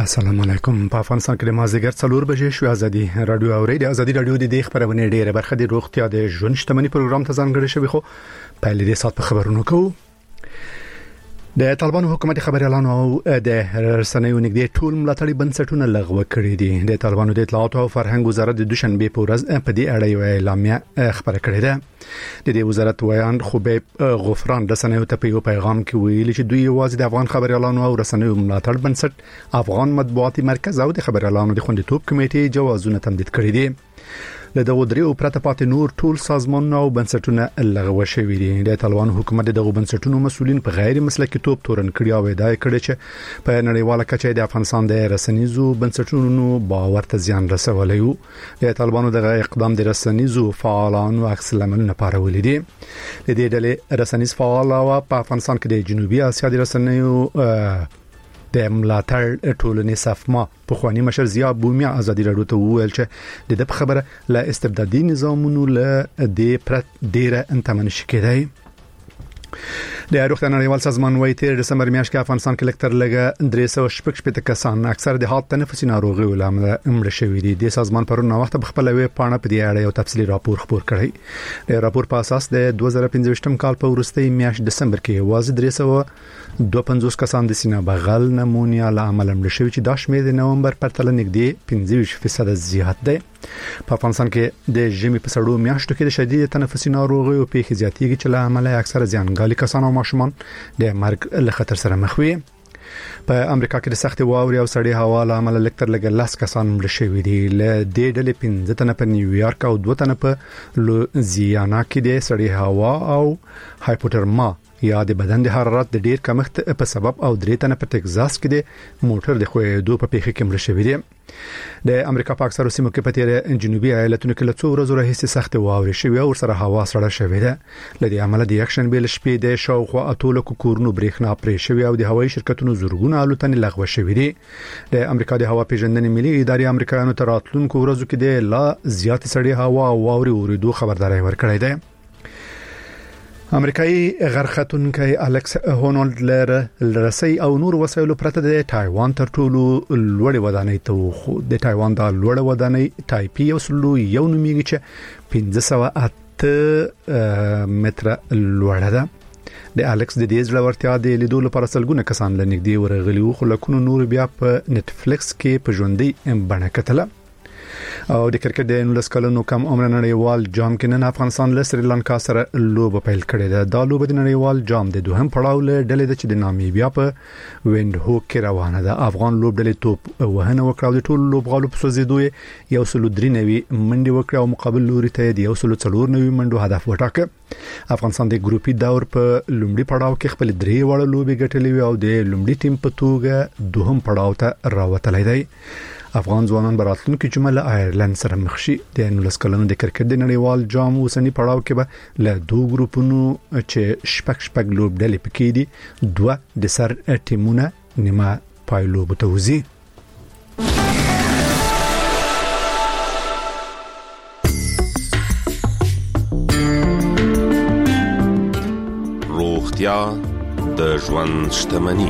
السلام علیکم. په افغانستان کې د مازیګر 4 بجې شو ازادي رادیو اوري د ازادي رادیو د خبرونه ډیره برخه د روغتیا د ژوند شتمنۍ پروګرام ته ځانګړی شوی خو په لدې سات په خبرونو کوو. د طالبانو حکومت خبري اعلان او د رسنیو نږدې ټول ملاتړي بنسټونه لغوه کړي دي. د طالبانو د اطلاعات او فرهنګ وزارت د دوشنبه په ورځ په دې اړه یو اعلامیه خبره کړې ده. د دې وزارت ویان خوبیب غفران د رسنیو ته په یو پیغام کې ویلي چې دوی یوازې د افغان خبري اعلان او رسنیو ملاتړ بنسټ افغان مطبوعاتي مرکز او د خبري اعلان د خوندیتوب کمیټې جوازونه تمدید کړي دي. له دغه دریو پرته پاتې نور ټول سازمانونه او بنسټونه لغوه شوي دي. د طالبان حکومت دغه بنسټونو مسؤلین په غیر مسلکي توګه تورن کړي او ادعا کړې چې په نړیواله کچه د افغانستان د رسنیزو بنسټونو باور ته زیان رسولی وو. د طالبانو دغه اقدام د رسنیزو فعالانو عکس العملونه پارولي دي. د دې ډلې رسنیز فعال او په افغانستان کې د جنوبي اسیا د رسنیو د ملاتړ ټولنې صفما په خواني مشر ضیا بومیا ازادي رادیو ته وویل چې د خبره لا استبدادي نظامونو له د پرت ډیره انتمن شکیدای. د روغتیا نړیوال سازمان وايي تیر دسمبر میاشت کې افغانستان کې لکتر لګه 316 کسان اکثر د حالت تنفسي ناروغي ولامل مړ شوي دي. د سازمان پرون وخت په خپل ویب پاڼه په دې اړه یو تفصیلي راپور خبر کړی. د راپور په اساس د 2015 کال په وروستۍ میاشت دسمبر کې واز 352 کسان د سینه بغل نمونیا له امله مړ شوي چې د شمېر د نومبر په تل نږدې 25% زیات دی. په افغانستان کې د ژمي په سړو میاشتو کې د شدید تنفسي ناروغیو پیښې زیاتېږي چې له امله اکثر زیانګالي کسان او ماشومان د مرګ له خطر سره مخ وي. په امریکا کې د سخت واوري او سړې هوا له امله لکتر لګ 10 کسان مړ شوي دي. له دې ډلې 15 تنه په نیویارک او 2 تنه په لوزیانا کې د سړې هوا او هایپوترما یا د بدن د حرارت د ډیر کمښت په سبب او 3 تنه په ټکزاس کې د موټر د خوېدو په پیښه کې مړ شوي دي. د امریکا په اکثرو سیمو کې په تیر جنوبي ایالتونو کې له څو ورځې راهیسې سخت واوري شوي او سره هوا سړه شوې ده. له دې امله د یکشن بیل شپې د شاوخوا اتول کورونو برېښنا پرې شوي او د هوایي شرکتونو زورګونه الوتنې لغوه شوې دي. د امریکا د هوا پیژندنې ملي ادارې امریکایانو ته راتلونکو ورځو کې د لا زیات سړې هوا او واوري اوریدو خبرداري ورکړې ده. امریکایي غرختونکي الکس هونولد لرسي او نور وسایلو پرته د تایوان تر ټولو لوړ ودانۍ ته خو د تایوان د لوړ ودانۍ تایپي او سلو یو نوميږي چې 508 متره لوړه ده. د الکس د دې ځلورتیا د لیدو لپاره سلګونه کسان لنګدي ورغلي او خلکونو نور بیا په نتفلیکس کې په ژوندۍ بڼه کتله. او د کرکټ د 19 کلونو کم عمر نړیوال جام کې نن افغانستان له سریلانکا سره لوبه پیل کړې ده. دا لوبه د نړیوال جام د دوهم پړاو له ډلې چې د نامیبیا په ویند هوک کې روانه ده. افغان لوبډلې توپ وهنه وکړه او د ټولو لوبغاړو په سوزیدو یو سلو درې نوي منډي وکړه او مقابل لوري ته د یو سلو څلور نوي منډو هدف وټاکه. افغانستان د ګروپي دور په لومړي پړاو کې خپل 3 وړ لوبي ګټلې او د لومړي ټیم په توګه دوهم پړاو ته راوتلی دی. افغان ځوانان براتلونکو جمله آیرلند سره مخ شي. د 19 کلونو د کرکټ د نړیوال جام اوسنی پړاو کې به له 2 ګروپونو چې شپږ لوبډلې پکې دي 2 د سر ټیمونه نیمه پایلو بتوزي. روغتیا د ژوند شتمني.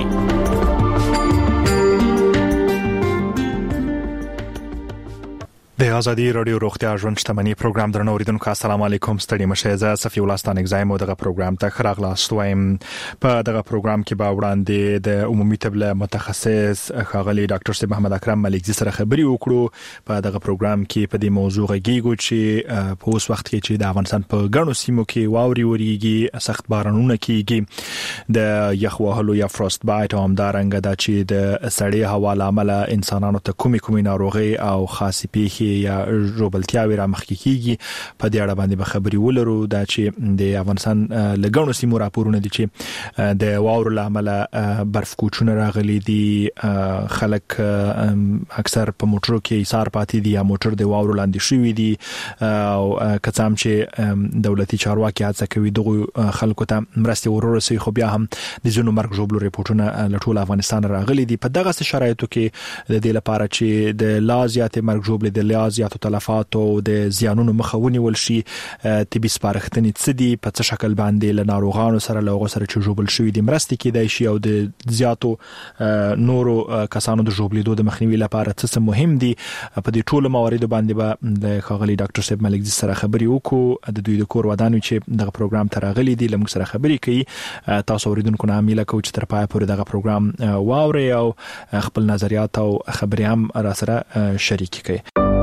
د ازادي رادیو روغتیا ژوند شتمنۍ پروګرام درنو اوریدونکو السلام علیکم. ستړي مشه زه صفی الله ستان اگزایم او دغه پروګرام ته خراغلاست وایم. په دغه پروګرام کې به وړاندې د عمومي طب متخصص ښاغلي ډاکټر صاحب محمد اکرم ملکزي سره خبري وکړو. په دغه پروګرام کې په دې موضوع غږیږو چې په اوس وخت کې چې د افغانستان په ګڼو سیمو کې واوري وریږي، سخت بارانونه کیږي، د یخ وهلو یا فروست بایټ او همدارنګه د چې د سړې هوا له امله انسانانو ته کومې ناروغي او خاصې پیښې یا روبلتیاوي را مخکې کیږي. په دې اړه باندې به خبري ولرو. دا چې د افغانستان لګونو سیمو راپورونه دي چې د واورو له امله برف کوچونه راغلي دي، خلک اکثر په موټرو کې ایثار پاتې دي یا موټر د واورو لاندې شوی دي او کڅام چې دولتي چارواکي هڅه کوي دغه خلکو ته مرستې ورورسي، خو بیا هم د ځینو مرګ ژوبلو ریپورتونه له ټول افغانستان راغلي دي. په دغه شرایطو کې د دې لپاره چې د لا زیات مرګ ژوبلې د لا زیاتو تلفات او د زیانونو مخاوني ولشي طبي سپارښتنې څه دي په څه شکل باندې له ناروغانو سره له سره چې جوړبل شوی د مرستې کېدای شي او د زیاتو نورو کسانو د جوړبلیدو د مخنیوي لپاره څه مهم دي په دې ټولو مواردو باندې به د خاغلی ډاکټر صاحب ملکزي سره خبري وکړو د دوی د کور ودانو چې دغه پروګرام ترغلي دي لمغ سره خبري کوي تاسو اوریدونکو نه امیله کوم چې تر پای پورې دغه پروګرام واوري او خپل نظریات او خبري هم را سره شریک کړئ.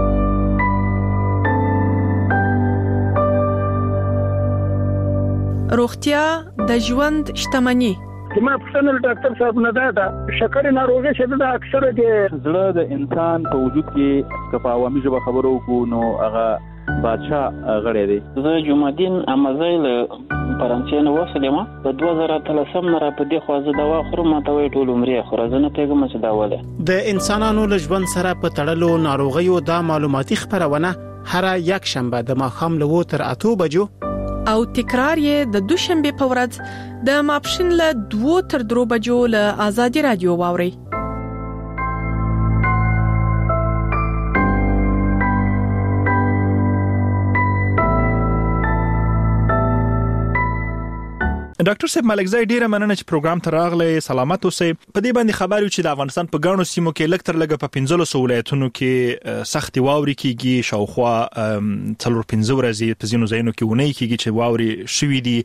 روغتیا د ژوند شتمني. ما پښتنل ډاکټر صاحب نه دا شکر ناروغي شته د اکثره د زړه د انسان په وجود کې کفاوامي ژبه خبرو کو نو هغه بادشاہ غړې دی. زه جمعدین امازیل فرانسې نو وسلم په 2013 نه را په دې خوازه دوا خورم ته وی ټول عمرې خورزنه پیغام څه داوله. د انسانانو له ژوند سره په تړلو ناروغیو د معلوماتي خبرونه هر یک شنبه د ماښام له 8 تر 8 بجو او تکرار یې د دوشنبه په ورځ د ماپښین له 2 تر 3 بجو له آزادي رادیو واوري. ډاکټر صاحب ملکزی ډیره مننه چې پروګرام ته راغلی. سلامت اوسئ. په دې باندې خبرو چې د افغانستان په ګڼو سیمو کې لکتر لګه په 15 ولایتونو کې سخت واوري کیږي شاوخوا 4-5 ورځې په ځینو ځایونو کې ونی کیږي چې واوري شوي دي.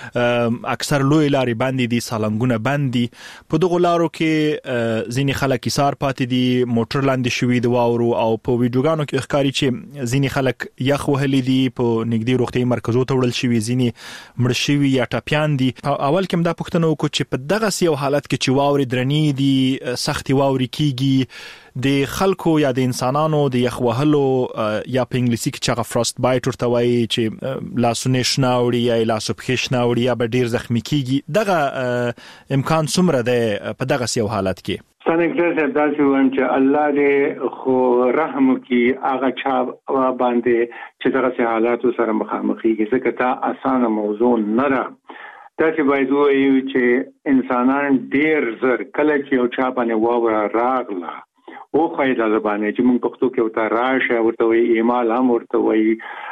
اکثر لوی لارې باندې دي سالنګونه باندې په دغه لارو کې ځینې خلک ایثار پاتې دي موټر لاندې شوي د واورو او په ویډیوګانو کې ښکاري چې ځینې خلک یخ وهلي دي په نږدې روغتي مرکزو ته وړل شوي ځینې مړ شوي یا ټاپیان دي. اول کوم دا پوښتنه وکړو چې په دغه سیو حالت کې چې واوري درنې دي سختي واوري کیږي د خلکو یا د انسانانو د یخ وهلو یا په انګلیسي کې چې فروست بایټ ورته وایي چې لاسونه شناوړي یا لاسو پښې شناوړي یا به ډیر زخمی کیږي دغه امکان څومره ده په دغه سیو حالت کې؟ څنګه چې تاسو وایم چې الله دې خو رحم وکي هغه چا باندې چې دغه حالات سره مخامخ کیږي ځکه دا اسانه موضوع نه ده. تاسو باید وایو چې انسانان ډیر زر کله چې یو چا باندې واوره راغله او خایدا زبانه چې موږ پښتو کې وته راشه ورته وی ایمال هم ورته وی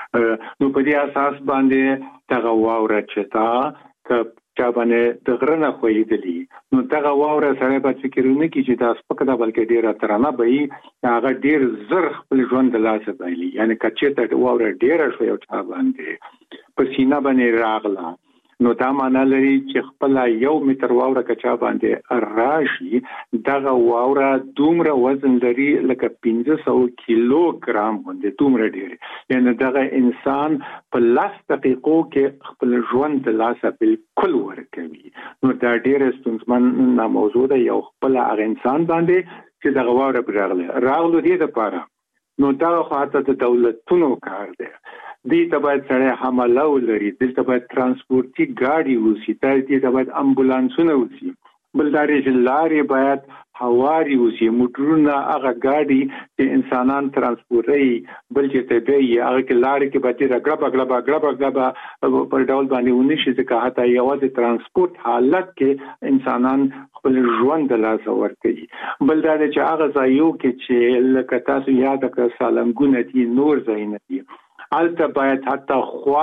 نو په دې اساس باندې دغه واوره چې تا چا باندې د غرنه خوېدلی نو دغه واوره سره په فکرونه کې چې تاسو په کده بلکې ډیره ترانه به هغه ډیر زر خپل ژوند د لاسه بایلی یعنی کچې ته واوره ډیره شو یو چا باندې په سینه باندې راغله نو دا معنا لري چې خپل 1 متر واوره کچا باندې راشي دغه واوره دومره وزن لري لکه 1500 کیلوګرام باندې دومره ډیر یعنی دغه انسان په 10 دقیقو کې خپل ژوند د لاسه بالکل ورکوي نو دا ډیر ستونزمن موضوع ده یو خپل هغه انسان باندې چې دغه واوره راغلو دې لپاره نو دا خو د دولتونو کار دی دې ته باید سره حمله ولري دې ته باید ترانسپورتي ګاډي وسی دې ته باید امبولانسونه وسی بلداري لارې باید هواري وسی موټرونه هغه ګاډي چې انسانان ترانسپورتي بل چې ته به هغه کې لارې کې باندې غړبا په ډول باندې ونشي ځکه حتی یوازې ترانسپورت حالت کې انسانان خپل ژوند د لاس ورکړي بلداري چې هغه ځایو کې چې لکه تاسو یاد کړئ سالنګونه دي نور ځایونه دي البته باید حتی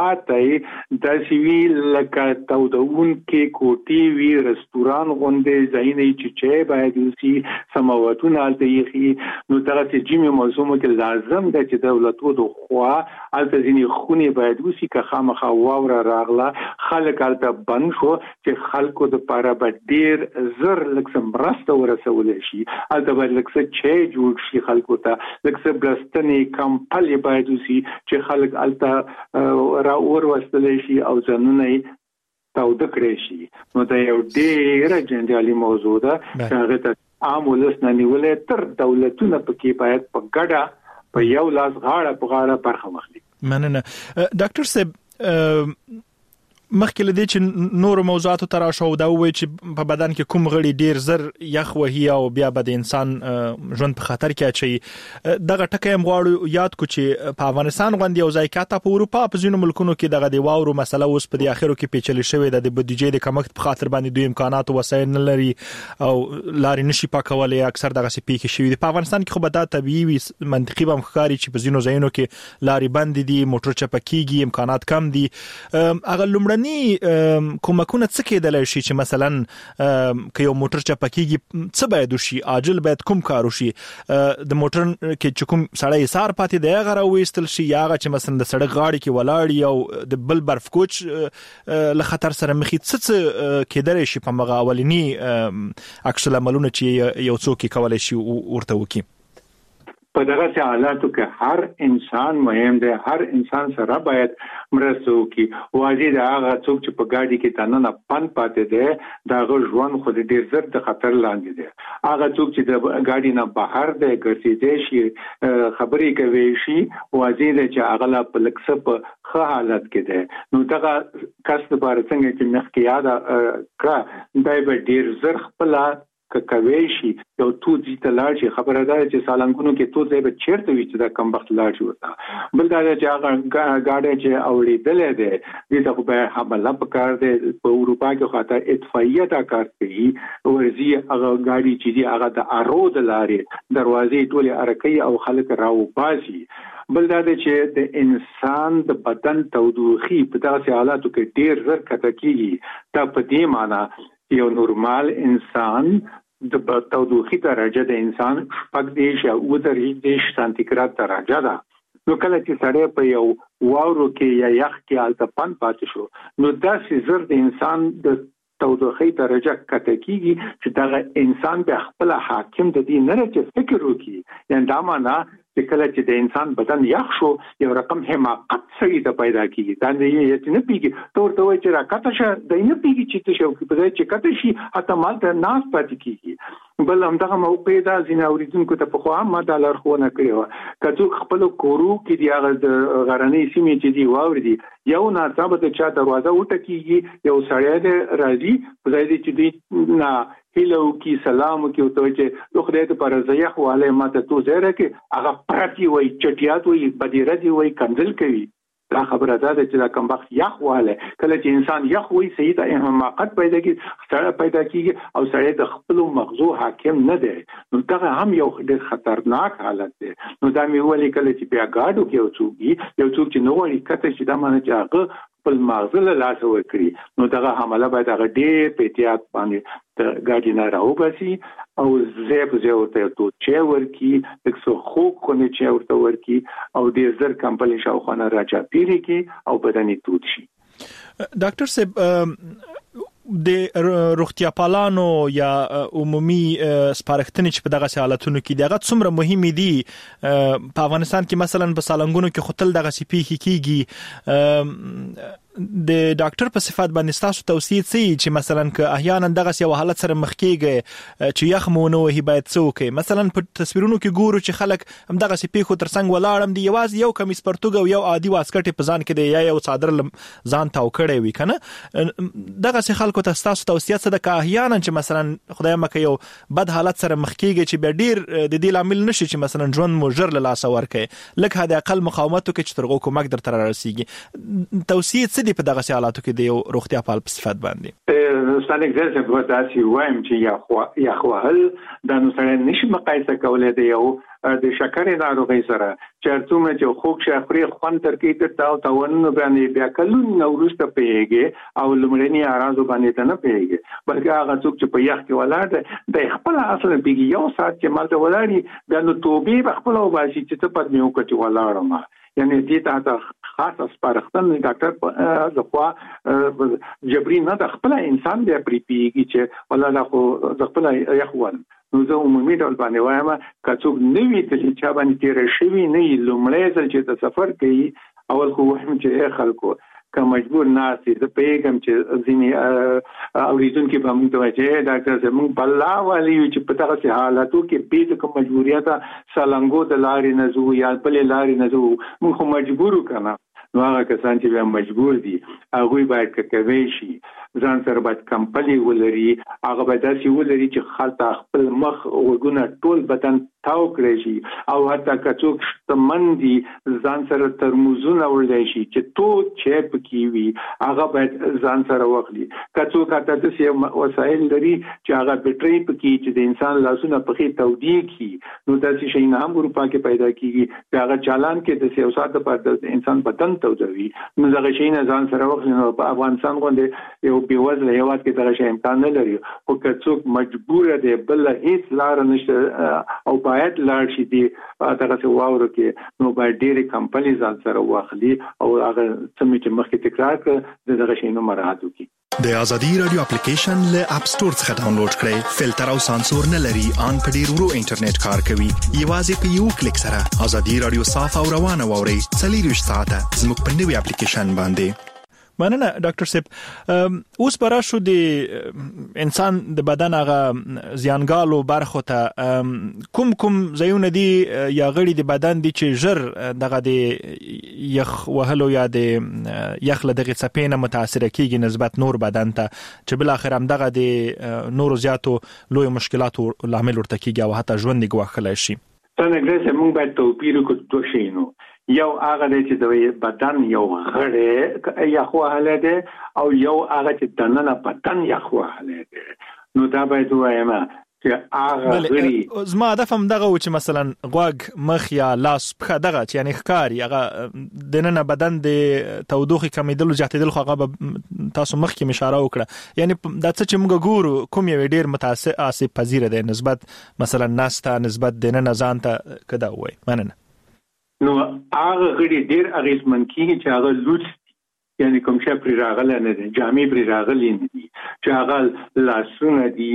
خواته د سیویل لکه تودون کې کوټي وی رستوران غونډې ځینې چې باید وسی سماواتونه البته یې نو دغه چې جیمه موضوع کې لازم ده چې دولتو د خوا البته ځینې خونې باید وسی که خامخا واوره راغله خلک البته بند شو چې خلکو د لپاره به ډیر زر لکه مرسته ورسول شي البته باید لکه چې جوړ شي خلکو ته لکه بلستنې کمپل باید وسی چې خلک البته را اور وستل شي او ځنونه تاود کړی شي نو دا یو ډېر جنجالي موضوع ده چې هغه ته عام ولس نه نیولې تر دولتونه پکې باید په ګډه په یو لاس غاړه په غاړه برخه واخلي. مننه ډاکټر صاحب مخکې لدی چې نور موضوعات تر شاو دا وای چې په بدن کې کوم غړي ډیر زر یخ وهي او بیا به د انسان ژوند په خطر کې اچي دغه ټکی هم غواړو یاد کو چې په افغانستان غوندي او ځایکاته په اروپا په ځینو ملکونو کې دغه دی واورو مسله اوس په اخرو کې پیچلې شوې ده د بودیجې د کمښت په خاطر باندې دوی امکانات او وسایل نه لري او لارې نشي پاکولای اکثر دغه سي پیکې شوې دي په افغانستان کې خو به دا طبيعي وي منطقي به مخکاري چې په ځینو ځایونو کې لارې بند دي موټر چپکیږي امکانات کم دي هغه لمړني کومکونه څه کېدلای شي چې مثلا که یو موټر چپکیږي څه باید وشي عاجل باید کوم کار وشي د موټر کې کوم سړی سار پاتې دی هغه راوېستل شي یا هغه چې مثلا د سړک غاړې کې ولاړ او د بل برف کوچ له خطر سره مخې څه کېدلای شي په مغه اولنی عکس العملونه چې یو څوک کولای شي ورته وکړي په دغه حالاتو کې هر انسان مهم دی هر انسان سره باید مرسته وکړي واجب دی هغه څوک چې په ګاډي کې تنه پن پاتې دی دا ژوند خو ډیر زر د خطر لاندې دی هغه څوک چې د ګاډي نه بهر دی ګرځېدي شي خبرې کوي شي واجب دی چې هغه لا په لکسه په ښه حالت کې دی نو دغه کس لپاره څنګه چې مخکې یاد کړه دای به ډیر زر خپل کوي شي یو تو دي تلاړ شي خبره ده چې سالنګونو کې تو ځای به چیرته وي چې دا کم وخت لاړ شي وتا بل دا چې هغه ګاډي چې اوریدلې ده دې ته به حمله وکړ دې په اروپا کې خاطر اطفائیه دا کار کوي ورزي هغه ګاډي چې دی هغه د ارود لارې دروازې ټوله ارکې او خلک راو باسي بل دا چې د انسان د بدن تودوخي په داسې حالاتو کې ډیر زر کته کیږي دا په دې معنی یو نورمال انسان د تودوخي درجه د انسان شپږ دیش او 3 سانتیګراد درجه ده نو کله چې سړی په یو واورو کې یا یخ کې حالت پن پاتې شو نو دا زر د انسان د تودوخي درجه کته کیږي چې دا انسان به خپل حاکم د دې نه چې فکر وکړي یعنی دا معنی چې کله چې د انسان بدن یخ شو یو رقم حماقت سړي ته پیدا کیږي دا نه پیږي تورته وای چې راکته شه د نه پیږي چې ته شو په دې چې کته شي اته مال ته ناس پاتې کیږي بل همدغه موقع دا ځین اوریدونکو ته په خوا ما د لارښوونه کړو کڅو خپل کورو کې دی هغه د غرنۍ سیمې چې دی واور دي یو ناڅاپه د چا دروازه وټکیږي یو سړی دی راځي په ځای دي چې دی نه هلو کی سلام کی او ته چې خدای ته پر زیخ واله ماته تو زهره کې هغه پرتی وای چټیات وای بدیره دی وای کنزل کوي دا خبره ده چې دا کم وخت یخ واله کله چې انسان یخ وای صحیح ته حماقت پیدا کیږي او سړی د خپل مغزو حاکم نه دی نو دا هم یو ډېر خطرناک حالت دی نو دا مې ولې کله چې بیا گاډو کې یو څوک چې نو وړي کته چې دا معنی چې هغه خپل مغز له لاس ورکړي نو دغه حمله باید هغه ډېر په احتیاط باندې د ګاډي نه راوباسي او زه ورته تو چې ورکی دغه خو کنه چې ورته ورکی او د زر کمپل شاوخانه راچا پیری کې او بدني توت شي ډاکټر صاحب د روغتیا پالانو یا عمومي سپارښتنې چې په دغه حالتونو کې دغه څومره مهمه دي په افغانستان کې مثلا په سالنګونو کې خپل دغه سپیخي کیږي د ډاکټر په صفات باندې تاسو توصیه سي چې مثلا که احیانا دغه یو حالت سره مخ کېږي چې یخ مونږ وهي باید څوک مثلا په تصویرونو کې ګورو چې خلک هم دغه سپیخو ترڅنګ ولاړم دي یوازې یو کمیس پرتګ او یو عادي واسکټ په ځان کې دی یا یو صادر ځان تاو کړی وي کنه دغه خلکو ته تاسو توصیه څه ده که احیانا چې مثلا خدای مکه یو بد حالت سره مخ کېږي چې به ډیر د دې لامل نشي چې مثلا ژوند مو ژر له لاس ورکړي لکه د اقل مقاومت کې چې ترغو کومک در تر رسیږي توصیه په دغه حالاتو کې د روغتیا پال په صفات باندې ستاسو اگزامپل په تاسو وایم چې یا خو هل د نو سره نشي مقایسه کولای دی یو د شکرې ناروغي سره چې څومره چې خوب شخري خوان ترکې ته تاو تاونو باندې بیا کلون نورسته پیږي او لمړنی ارازو باندې نه پیږي بلکې هغه څوک چې په یخ کې ولاړ د خپل اصل پیږي یو سات چې مالته ولاړی بیا نو توبې خپل او باسي چې ته پد میو کټي ولاړم یعنی دې ته خاص سپارښتنه ډاکټر زخوا جبري نه د خپل انسان بیا پریپیږي چې ولا خو خپل یخوان نو زه عمومي ډول باندې وایم کڅوګ نوی چې چا باندې تیر شوی نه لومړی ځل چې د سفر کوي اول خو وهم چې خلکو که مجبور ناسي د پیغام چې ځینی اوریدونکو به موږ ته وایي ډاکټر صاحب موږ بلا والی چې په دغه حالاتو کې به کوم مجبوریت سالنګو د لارې نه زو یا بل لارې نه زو موږ مجبور کنا نو هغه کسان چې بیا مجبور دي هغه باید کوي شي ځان سره باید کمپنی ولري هغه باید داسې ولري چې خلک خپل مخ وګونه ټول بدن تاو کړی شي او حتی کڅوک شتمندي ځان سره ترموزونه ولري شي چې تو چپ کیوي هغه باید ځان سره واخلي کڅوک حتی د وسایل لري چې هغه بیټري پکې چې د انسان لاسونه پخې تودي کی نو داسې شي نه هم اروپا کې پیدا کیږي هغه چالان کې د سیاست په د انسان بدن تودوي نو هغه شي نه ځان سره واخلي نو په افغانستان باندې یو بیوزله هیواد کې دغه شی امکان نه لري خو کڅوک مجبور دی بل هیڅ لار نشته او باید لاړ شي دی دغه څه واورو کې نو باید ډېری کمپنی ځان سره واخلي او هغه چې مخکې تکرار کړ دغه شی نو مراعات وکړي د ازادي رادیو اپلیکیشن له اپ سټور څخه ډاونلوډ کړئ فلټر او سانسور نه لري ان په ډیر ورو انټرنیټ کار کوي یوازې په یو کلیک سره ازادي رادیو صاف او روانه ووري 24 ساعته زموږ په نوې اپلیکیشن باندې مننه ډاکټر صاحب اوس برا شو د انسان د بدن هغه زیانګالو برخو ته کوم ځایونه دي یا غړي د بدن دي چې ژر دغه د یخ وهلو یا د یخ له دغه څپې نه متاثر کیږي نسبت نور بدن ته چې بل اخر هم دغه د نور زیاتو لوی مشکلاتو لامل ورته کیږي او حتی ژوند ګواښل شي څنګه چې موږ باید توپیر وکړو دوه شیانو یو هغه چې د بدن یو غړی یخوا حاله او یو هغه چې دننه بدن یخوا حاله نو دا باید وایم چې هغه غړي زما هدف هم دغه و چې مثلا غوږ مخ یا لاس پخه دغه چې یعنی ښکاری هغه دننه بدن د تودوخې کمیدلو زیاتېدل خو هغه تاسو مخ کې اشاره وکړه یعنی دا څه چې موږ ګورو کوم یو ډیر متاسف آسیب پذیر دی نسبت مثلا نسته نسبت دننه ځان ته کدا وای مننه نو هغه غړي ډیر اغیزمن کیږي چې هغه لوټ یعنی کوم شی پرې راغلی نه دي جامې پرې راغلی نه دي چې هغه لاسونه دي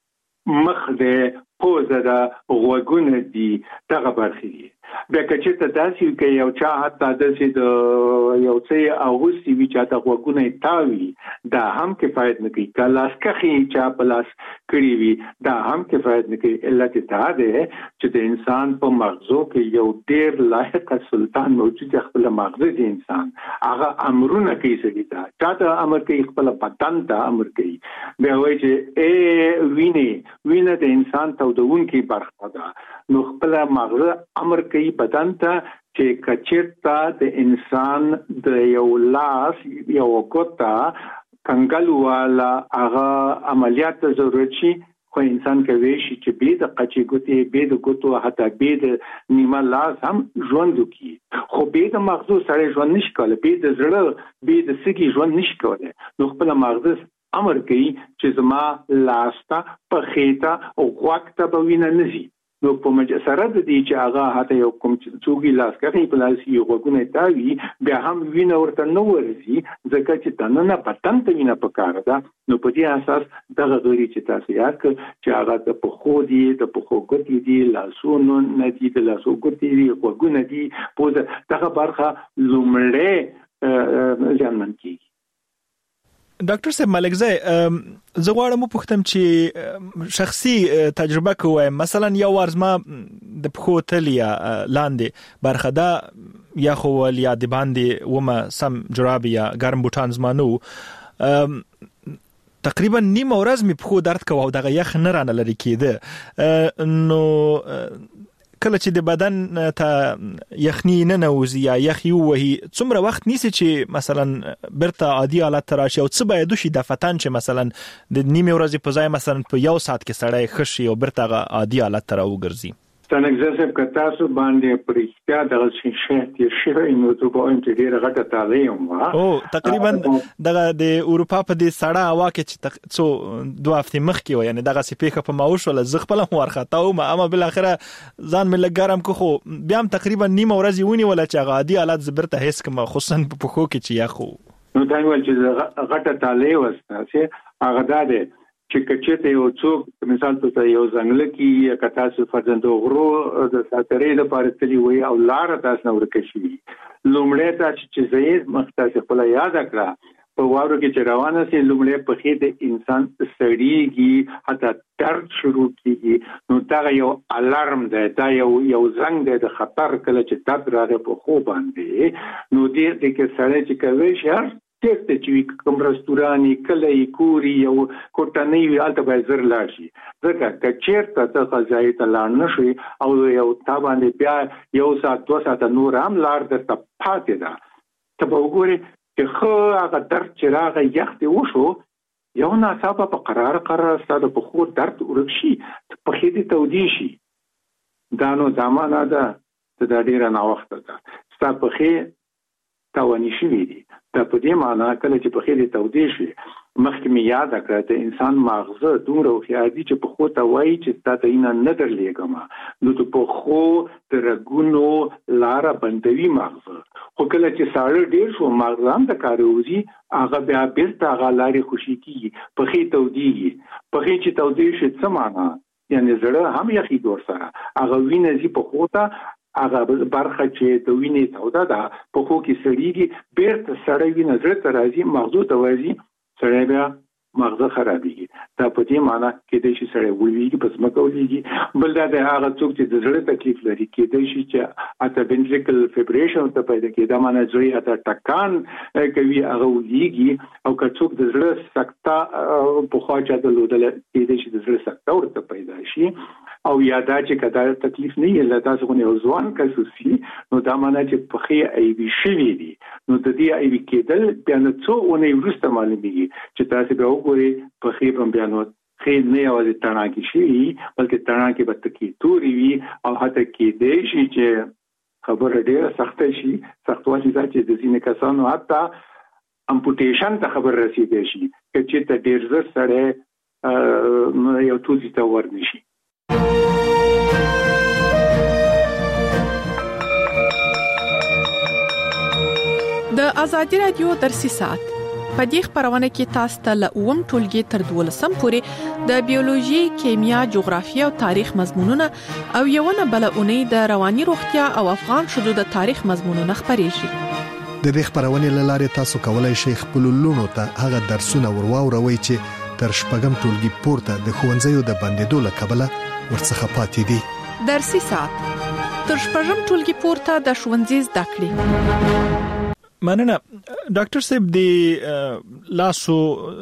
مخ دې پوزه ده غوږونه دي دغه برخې دي بیا که ته داسې کې یو چا حتی داسې د یو څه اغوستي وي چې د غوږونه تاوي دا هم کفایت نه کوي که لاسکخي چا په لاس کړي وي دا هم کفایت نه کوي علت دا ده چې د انسان په مغزو کې یو ډیر لایق سلطان موجود دی خپل مغزه دی انسان هغه امرونه کوي سړي ته چا ته امر کوي خپل بدن ته امر کوي بیا وایي چې وینه د انسان تودونکي برخه ده نو خپل مغزه امر کوي بدن ته چې کچرتا د انسان د یو لاس یو کوتا کنګل والا هغه عملیات ضرورت شي خو انسان کوي چې به د قچي ګوتې به د ګوتو حتی به د نیمه لاس هم ژوند وکړي خو به د مغزو سره ژوند نشي کولای به د زړه به د سږي ژوند نشي کولای نو خپل مغز امر کوي چې زما لاستا په خېتا او وخت به وینه نزي نو په مجسره د دې چې هغه حتی یو کوم څوګي لاس کوي په لاس یو غوګونه تاوي بیا هم وینه ورته نو ورزي ځکه چې دننه بدن ته وینه پکاره ده نو په دې اساس دغه غوړي چې تاسو یاد کړ چې هغه د پخو دي د پخو ګوتې دي لاسونو نه دي د لاسو ګوتې دي غوګونه دي په دغه برخه لومړی ځانمن کیږي ډاکټر صاحب ملکزی زه غواړم وپوښتم چې شخصي تجربه کوم مثلا یو ورځما د پخو تلیا لاندې برخه دا یا خو ولیا د باندې ومه سم جراب یا ګرم بوټان زمانو تقریبا نیمه ورځ می پخو درد کوي او دغه یخ نه رانه لري کېده نو کله چې د بدن ته یخنی نه نوزي یا یخ یو وهي څومره وخت نیسي چې مثلا برته عادي حالت راشي او څه باید وشي د فتن چې مثلا د نیمه ورځې په ځای مثلا په یو ساعت کې سړی خشي او برته عادي حالت راوګرځي څنګه چې کتاسو باندې پرېښتیا د شهرتي شوی نو ته په ان ډیره غټه تعلیم وا او تقریبا دغه د اروپا په دې سړه هوا کې چې څو 2 هفته مخکې و یعنی دغه سپیکه په ماوش ول زغپل ورخته او ما بل اخره ځان مل ګرم کو خو بیا هم تقریبا نیمه ورځ ونی ولا چې غادي حالت زبرته هیڅ کوم خصوصا په خو کې چې یا خو نو دا ول چې غټه تعلیم وسته چې هغه ده چې کچته یو څوک مثال ته یو ځنګل کې کتاسو فرزندو غرو د ساترې لپاره تلی وي او لار تاسو نو ورکشي لومړی ته چې زید مختص خپل یاد کړه په واورو کې چې روانه سي لومړی په خې د انسان سړیږي حتی درد شروع کیږي نو دا یو الارم دی دا یو زنګ دی د خطر کله چې درد راغی په خو باندې نو دې کې سړی چې کوي شهر ته چې کوم رستوراني کله کوري یو کوټنۍ وي البته به زر لاشي ځکه چې چیرته ته غځای ته لاړ نشي او یو تا باندې بیا یو ساعت 2 ساعت نور هم لار د پاتې ده ته به وګوري چې خو هغه درد چې راغی یخت وشو یو ناڅاپه په قرار ستاسو په خور درد ورکشي په خې دې تودي شي دا نو زمانہ ده د ډیره نا وخت ده ستاسو په خې تاوانی شي دي دا په دې معنی کله چې په خېله تودې شي مخکې می یاد کړه ته انسان ماغزه دومره خیادي چې په خو ته وایي چې تاسو یې نه درلېګما نو ته په خو ترګونو لار بندوي ماغزه خو کله چې ساړه ډیر شو ماغزه هم د کاروزي هغه بیا بیرته هغه لارې خوشي کیږي په خې تودېږي په خې چې تودې شي څه معنی یعنی زړه هم یخي دور سره هغه وینې زی په خو ته هغه برخه چې د وینې توده ده په خو کې سړیږي بیرته سړی وینې زړه ته راځي مغزو ته ورځي سړی بیا مغزه خرابېږي دا په دې معنی کې د شي سړی ولېږي پس مکولېږي بل دا د هغه څوک چې د زړه تکلیف لري کې د شي چې اته ventricular fibrillation ته پیدا کېږي دا معنی زړی اته ټکان کوي هغه ولېږي او که څوک د زړه سکته په خوا چا د لودل کې د شي د زړه سکته ورته پیدا شي او یادا چې کدا تکلیف نه یې لدا څنګه یو ځوان کسوسی نو دا معنی چې په خې ای وی شوی دي نو د دې ای وی کېدل بیا نو څو اونۍ وروسته معلومیږي چې تاسو به وګورئ په خې په بیا نو خې نه یوازې تڼاکې شي بلکې تڼاکې به تکي توري وي او حتی کې دې شي چې خبره ډیره سخته شي سختوالی دا چې د ځینې کسانو حتی امپوټیشن ته خبر رسیدي شي چې ته ډیر زر سره یو توزي ته ورنشي د ازادي رادیو درسي سات په دې خبرونه کې تاسو ته له ټولګي تر 12 پورې د بیولوژي، کیمیا، جغرافیه او تاریخ مضمونونه او یوونه بلونه د رواني روغتیا او افغان شذو د تاریخ مضمونونه خبريږي. د دې خبرونه لاره تاسو کولای شئ خپل لونو ته هغه درسونه ورواوروي چې تر شپږم ټولګي پورته د ښوونځیو د بندیدو له کبله ورڅخه پاتې دي. درسي سات تر شپږم ټولګي پورته د ښوونځي زده کړې. مننه ډاکټر صاحب د لاسو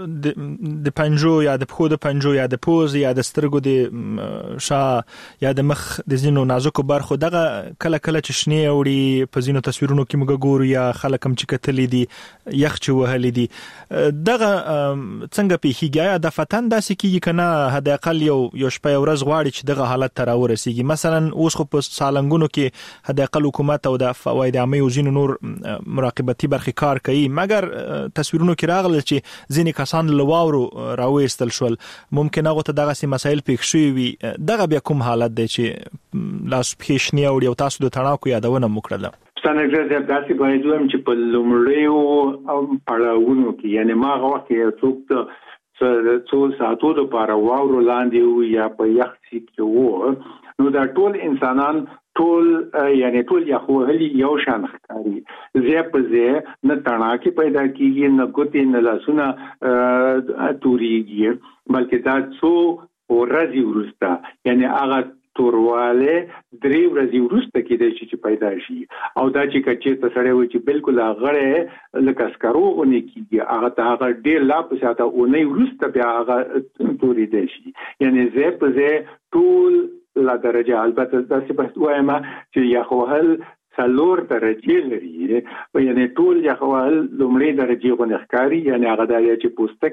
د پنجو یا د پښو د پنجو یا د پوز یا د سترګو د شا یا د مخ د زینو نازکو برخو دغه کله کله چې شنی اوړي په زینو تصویرونو کې موږ ګورو یا خلک هم چې کتلې دي یخ چې وهلې دي دغه څنګه پیږي یا د فتن داسې کیږي کنه حد اقل یو شپه ورځ غواړي چې دغه حالت تر ورسیږي مثلا اوس خو په سالنګونو کې حد اقل حکومت او د فواید عامه او زینو نور مراقبه برخي کار کوي مګر تصویرونو کې راغله چې ځینې کسان لواورو راوېستل شول ممکن هغه ته دغه سي مسایل پېښ شوي وي دغه بیا کوم حالت دی چې لاس پېښنی او تاسو د تڼاکو یادونه وکړه څنګه داسې باید ویم چې په لومړیو پړاوونو کې یعنی ما هغه وخت یې څوک څو ساعتو د پاره واورو لاندې یا په یخ کې وو نو دا ټول انسانان ټول یا خو هلي یو شان ښکاري زه په زه نه تڼاکې پیدا کیږي نه ګوتې نه لاسونه توريږي بلکې دا څو ورځې وروسته یعنی هغه تورواله درې ورځې وروسته کېدای شي چې پیدا شي او دا چې کچې ته سره وي چې بالکل هغه لکه سکرو غونې کیږي هغه ډېر لا په ساته اونۍ وروسته بیا هغه توري دی شي یعنی زه په زه ټول لا درجه البته داسې بس وایم چې یخوهل څلور درجه لري یعنی ټول یخوهل لومړی درجه غونې ښکاری یعنی هغه د چې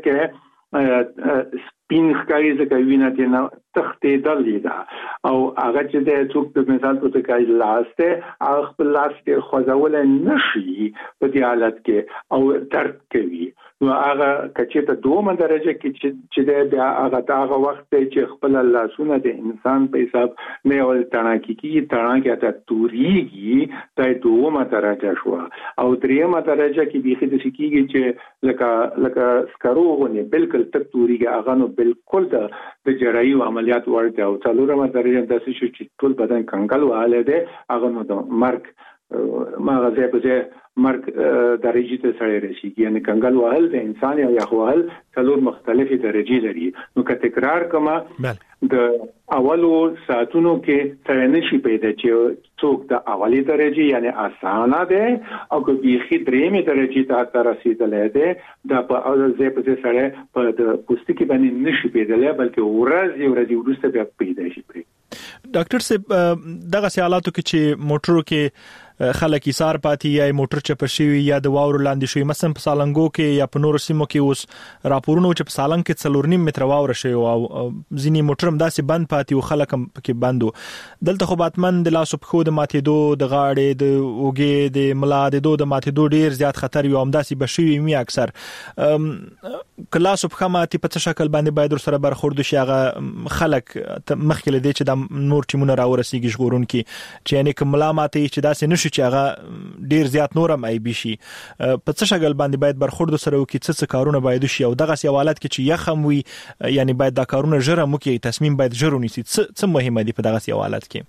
پوستکه سپین ښکاری ځکه وینه تینا تختېدلې ده او هغه چې د څوک په مثال په تکای لاسته هغه خپل لاس کې خوځول نشي په دې حالت کې او درد کوي نو هغه کچې ته دومره درجه کې چې د هغه وخت چې خپل لاسونه د انسان په حساب نه ول تڼاکې کی تڼاکې ته توريږي د دومره درجه شو او دریمه درجه کې به د سکیږي چې لکه سکروغونه بالکل تک توريږي هغه نو بالکل د جراحي عملیات ورته او څلورمه درجه د چې ټول بدن کنګل واله ده هغه نو د مرګ ما غزه په مرګ درجه ته سره رسیږي. یعنی کنګل وهل د انسان یا یخ وهل څلور مختلفې درجه لري. نو که تکرار کما د اولو ساعتونو کې سره نشي پیدا چې څوک د اولی درجه یعنی اسانه ده او که بیخي درېمه درجه ته رسیدلې ده د په ځای په سره په د پوستکي باندې نشي پیداله بلکې ورځ وروسته بیا پیدا شي. ډاکټر صاحب دغه حالاتو کې چې موټرو کې خلک ایثار پاتې یا موټر چپ شوی یا د واورو لاندې شوی، مثلا په سالنګو کې یا په نورو سیمو کې اوس راپورونه چې په سالنګ کې 4.5 متر واوره شوی او ځینی موټر هم داسې بند پاتې او خلک هم کې بندو. دلته خو باتمن د لاسو په خو د ماتېدو د غاړې د اوګې د ملا د ماتېدو ډیر زیات خطر یو همداسې بشوي می اکثر کلاسو په ماتې په څه شکل باندې باید سره برخورد شي. هغه خلک مخکې لدی چې د نور ټیمونه راورسیږي ژغورون کې چې یعنی کوم ملامتي چې داسې نشي چې هغه ډیر زیات نورم ای بي شي په څه شکل باندې باید برخورد سره وکړي، څه کارونه باید شي او دغه سوالات کې چې یخم وي یعنی باید دا کارونه ژر مو کې تصمیم باید ژر ونیسي. څه مهمه دي په دغه سوالات کې؟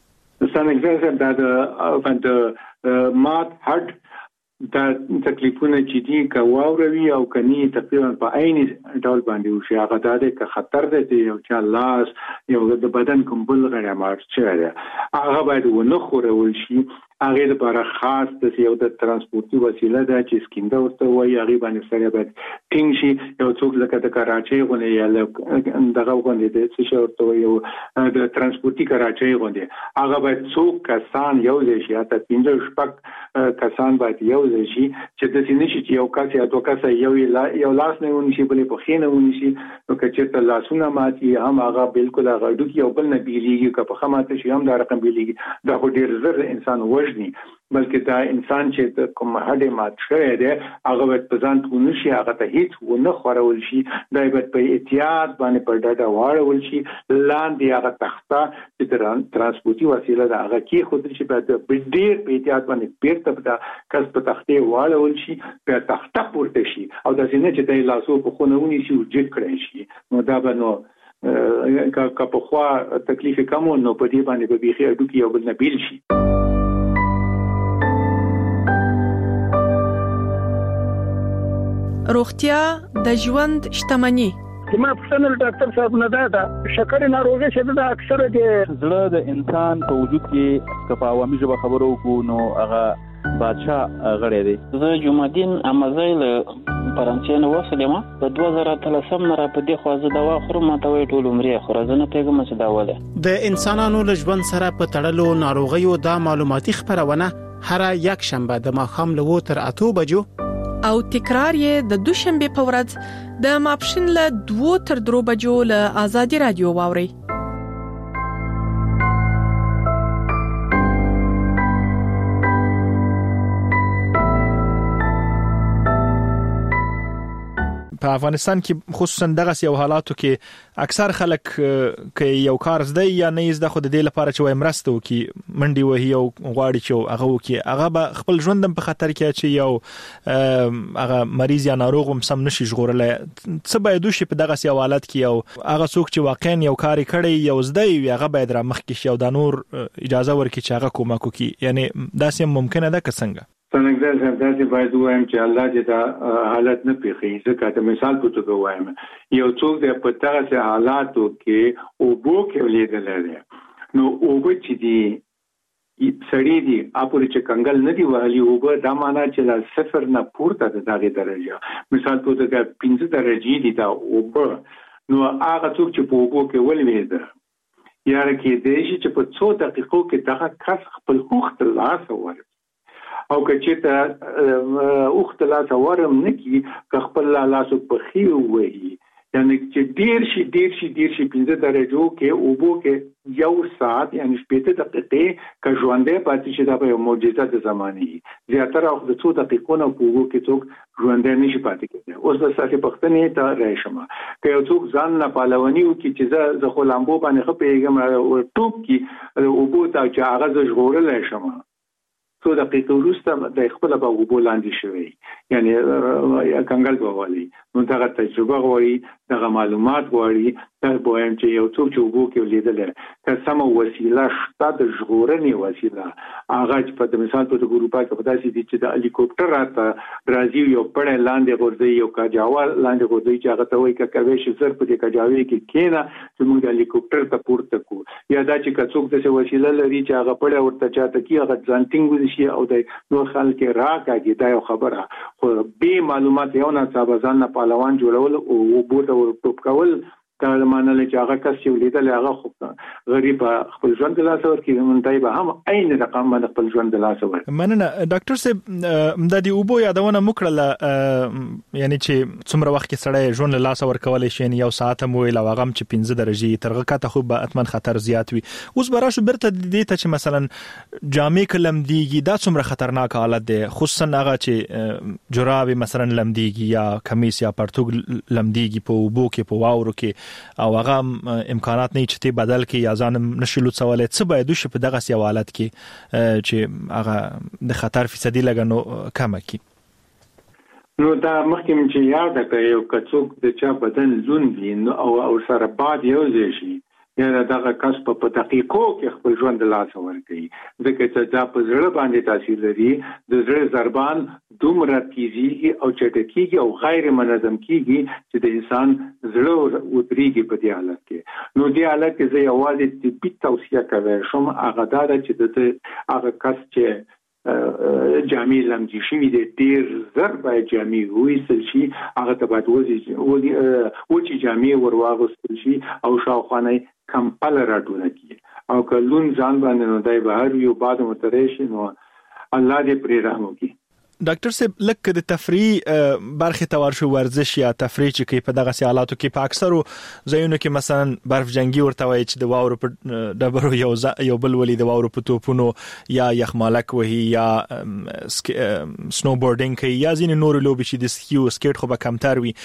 څنګه د مات هډ دا تکلیفونه چې دي کواوروي او کني تقریبا په عین ډول باندې وشي هغه د دې خطر دی یو چې لاس یو د بدن کوم بل غړي مارچره هغه باید ونه خورول شي. هغه لپاره خاص د یو د ترانسپورتي وسیله ده چې سکینده ورته وایي هغه باندې سره باید ټینګ شي. یو څوک لکه د کراچۍ غونډه یا دغه غونډه د څه شي ورته وایي د ترانسپورتي کراچۍ غونډه هغه باید څوک کسان یو ځای شي اته 15 کسان باید یو ځای شي چې د سینې شي چې یو کس یا دوه کس یو لاس نه ونشي بلې په خینه ونشي نو چې ته لاسونه ماتي هم هغه بالکل هغه ډوکی یو بل نه بیلیږي که په خماته شي هم دا رقم بیلیږي. دا خو ډیر زر انسان بلکې دا انسان چې کوم هډه مات شوی دی هغه باید په ځان ونه شي هغه ته هیڅ ونه خورول شي. دا باید په احتیاط باندې په ډاډه واړول شي. لاندې هغه تخته چې ترانسپورتي وسیله ده هغه کې خود شي باید ډېر په احتیاط باندې بیرته په کس په تختې واړول شي په تخته پورته شي او دا څنګه چې د لاسو په خونه ونی شي او جګ کړی شي. نو دا به نو که په خوا تکلیف کم نو په دې باندې به بيخي اډوکی یو بل نه بیل شي. روغتیا د ژوند شتمني. ما پښتنل ډاکټر صاحب نه دا شکر ناروغي چې دا اکثره د زړه د انسان په وجود کې کپاوامي ژبه خبرو کو نو هغه بادشاہ غړی دی. زه جمعدین امازایل فرانسې نو وسلم په 2013 نه را په دې خوازه دوا خورم ماته وی ټول عمرې خورزنه پیغام چې دا وله د انسانانو له ژوند سره په تړلو ناروغیو د معلوماتي خبرونه هر یک شنبه د ماښام له 8 بجو او تکرار یې د دوشنبه په ورځ د ماپښین له 2 تر 3 بجو له آزادي رادیو واوري. په افغانستان کې خصوصا دغه یو حالاتو کې اکثر خلک کې یو کار زده یا نه زده خو د دې لپاره چې وای مرسته وکي منډي وهي او غواړي چې هغه وکي هغه به خپل ژوندم په خطر کې چې یو هغه مریض یا ناروغ هم سم نشي ژغورل. څه باید وشي په دغه یو حالت کې یو هغه څوک چې واقعا یو کار کړي یو زده وي هغه باید را مخ کې شي او د نور اجازه ورکړي چې هغه کومک وکي. یعنی دا سم ممکنه ده که څنګه؟ څنګه زموږ باید وایم چې الله دې دا حالت نه پیښي. ځکه د مثال په توګه وایم یو څوک د په تاسو حالاتو کې او بو کې ولیدل لري نو او به چې دی سړی دی اپوري چې کنګل نه دی وهلي او به دا معنا چې لا صفر نه پورته د دغه درجه مثال په توګه 15 درجه دی دا او به نو هغه څوک چې په او بو کې ولويده یاره کې د شي چې په 2 دقیقو کې دغه کس خپل وخت لاس ورکړي او که چې اوخت لاس ورم نکی که خپل لاس په خيو وهي یعنی چې ډیر شي 15 درجو کې او بو کې یو ساعت یعنی 15 دقیقې که ژوندې پاتې شي دا به یو معجزه د زمانه زیاتره او د 2 دقیقو نه په وګو کې څوک ژوندې نشي پاتې کېږي. اوس د ساتي پښتنې ته راشم که یو څوک ځان نه پالونی او کې چې زه خو لامبو باندې خپېږم او ټوب کې او بو ته چې هغه ژغورل شم څو دقیقې وروسته د خپل په وبو لاندې شوی یعنی کنګل بوالي نو دا تجربه غواړي دا معلومات غواړي دا باید چې یو څوک چې وبو کې لیدل که سم وسیله شته د ژغورنې وسیله هغه په مثال په اروپا کې په داسې دي چې د هلیکوپټر راته راځي یو پړې لاندې غورځي یو کاجاوا لاندې غورځي چې هغه ته وایي کوي چې زر په دې کاجاوي کې کېنه چې موږ د هلیکوپټر ته پورته کو یا دا چې څوک د وسیله لري چې هغه پړې ورته چاته کی هغه ځانټینګ وشي او د نو خلک راکاږي دا یو خبره خو به معلومات یو نه صاحبزان نه پهلوان جوړول او بوته ورټوپ کول دا معنی چې هغه کس چې لیدل هغه خو غریب خپل ژوند د لاس ورکړي مونږ به هم عین رقم باندې خپل ژوند د لاس ورکړي مننه ډاکټر صاحب د دې اوبو یادونه مکړه یعنی چې څومره وخت کې سړی ژوند له لاس ورکول شي یو ساعت مو لا وغم چې 15 درجه ترغه کته خو به اتمن خطر زیات وي اوس براشو برته دې ته چې مثلا جامې کلم دیږي دا څومره خطرناک حالت دی خصوصا هغه چې جراب مثلا لم دیږي یا کمیس یا پرتوګ لم دیږي په اوبو کې په واورو کې او هغه امکانات نه چې بدل کې یا ځان نشلو څولې څه باید وشي په دغه سی حالت کې چې هغه د خطر فیصدي لګنو کم کی نو دا مخکې چې یاد کړئ یو کڅوک د چا بدن لون دي او سره باد یو شي یا دغه کس په دقیقو کې خپل ژوند لاس ورکړي ځکه چې دا په زړه باندې تاثیر لري د زړه ضربان دومره تیزیږي او چټکیږي او غیر منظم کیږي چې د انسان زړه ودرېږي په دې حالت کې نو دې حالت کې زه یوازې طبي توصیه کوم شم هغه دا چې د هغه کس چې جامې لمدي شي د ډیر زر باید جامې وېستل شي هغه ته باید وچی جامې ورواغستل شي او شاوخانه کمپل راټول کی او کلون ځان باندې نو دای بهر یو بعد متریش نو الله دې پرې رحم وکړي ډاکټر صاحب لکه د تفریح برخه تور شو ورزش یا تفریح چې کې په دغه سیالاتو کې په اکثرو ځایونو کې مثلا برف جنگي ورته وایي چې د واورو په ډبرو یو بل ولې د واورو په توپونو یا یخمالک وهي یا سنو بورډینګ کوي یا ځینې نور لوبې چې د سکیو سکیټ خو به کمتر وي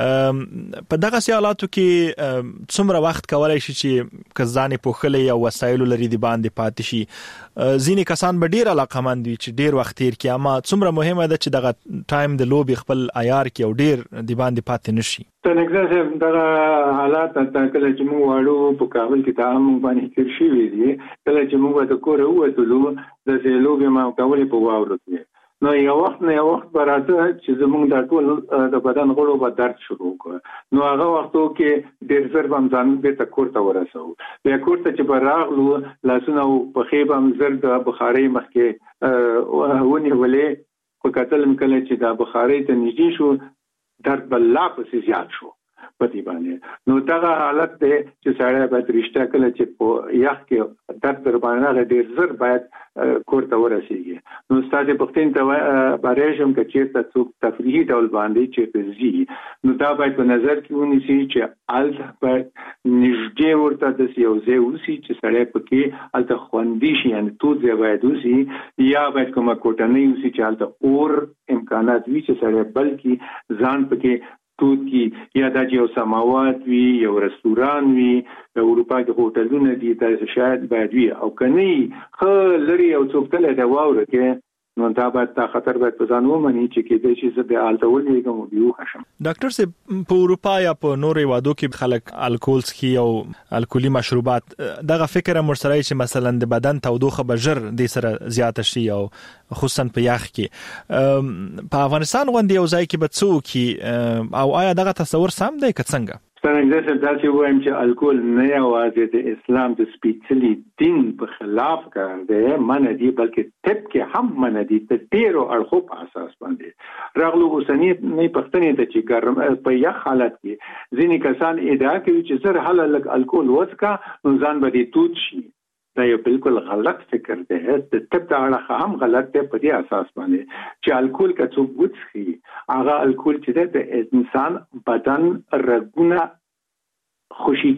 په دغه سیالاتو کې څومره وخت کولای شي چې کزانې پوخلې یا وسایل لري د باندې پاتې شي ځینې کسان به ډیر علاقمند وي چې ډیر وخت تیر کړي اما څومره مهمه ده چې دغه ټایم د لوبي خپل عیار کې او ډیر د باندې پاتې نشي تنګزه دغه حالات ته کله چې موږ واړو په کابل کې ته موږ باندې تیر شي وی کله چې موږ د کور ووتلو د لوبي ما کولې په واورو کې نو یو وخت براته چې زموږ د ټول د بدن غړو په درد شروع کړ نو هغه وختو کې ډېر زر بم ځان به تکور ته ورسو بیا کور ته چې براغلو لاسونه په خېبم زر د بخاري مخکې ونی ولې په قتل مکله چې د بخاري ته نږدې شو درد بل لا پسې زیات شو پتی باندې نو دا حالت ته چې سړی باید رښتا کله چې په یخ کې درد در باندې ډېر زر باید کور ته ورسیږي نو ستاسو پختین ته بارېشم کې چې تاسو تفریحي ډول باندې چې زی نو دا باید په نظر کې ونیسي چې ال باید نږدې ورته د یو ځای وسی چې سړی پکې الته خوندي شي یعنی تو ځای باید وسی یا باید کومه کوټه نه وسی چې الته اور امکانات وي چې سړی بلکې ځان پکې توتی یا د یو سماوات وی یو رستوران وی د اروپا کې هوټلونه دي تاسو شاید باید وی او کني خو لري او څوک تل دا واوره کې نو دا باید خطر باید په ځان ومني چې کې د شي زه د الټول یې کوم دیو خشم ډاکټر صاحب په اروپا یا په نورې وادو کې خلک الکول څښي او الکولي مشروبات دغه فکر مرسره چې مثلا د بدن تودوخه به ژر د سره زیات شي او خصوصا په یخ کې په افغانستان غونډه یو ځای کې به څوک او آیا دغه تصور سم دی که څنګه څنګه دا چې وایم چې الکول نه یوازې د اسلام د سپیڅلي دین په خلاف کار دی منه دی بلکې طب کې هم منه دی د ډیرو اړخو په اساس باندې راغلو اوسنی نه پښتنې ته چې ګرم په یخ حالت کې ځینې کسان ادعا کوي چې زر حل لګ الکول وڅکا نو ځان به دې توت شي دا یو بالکل غلط فکر دی د طب د اړخ هم غلط دی په دې اساس باندې چې الکول که څوک وڅښي هغه الکول چې د انسان بدن رګونه خوشی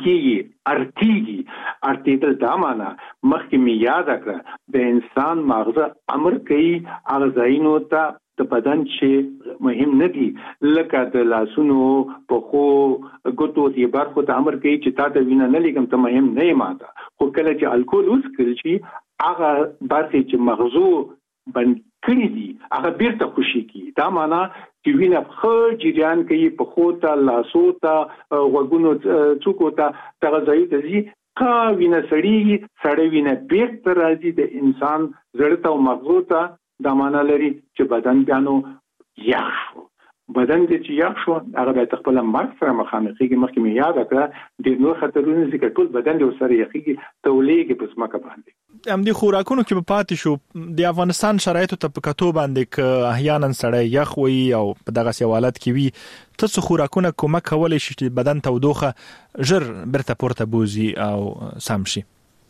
کیږي ارتیدل دا معنا مخکې می یاد کړه د انسان مغزه امر کوي اغزاینو ته د بدن چې مهم نه دي لکه د لاسونو په خو ګوتو دی برخو ته امر کوي چې تا ته وینه نه لګم ته مهم نه ماده خو کله چې الکول وڅکل شي هغه برخه چې مغزو بند کړی دي هغه بیرته خوشي کی. دا معنا چې وینه خو جریان کوي په خوته لاسو ته وګونو څوکو ته تغذیه تزي کا وینه سړی وینه بیرته راځي د انسان زړه ته او مغزو ته. دا معنا لري چې بدن بیانو یخ شو. بدن دې چې یخ شو هغه به خپل مرګ سره مخامخ کیږي. مخکې مې یاد کړه د نور خطرونو ذکر ټول بدن دې سره یخیږي تولېږي په سمکه باندې. هم دي خوراکونو کې په پاتې شو د افغانستان شرایطو ته په کتو باندې ک احیانا سړی یخ وي او په دغه حالت کې وي تاسو خوراکونه کومه کولای شي چې بدن تودوخه ژر برته پورته بوزي او سم شي؟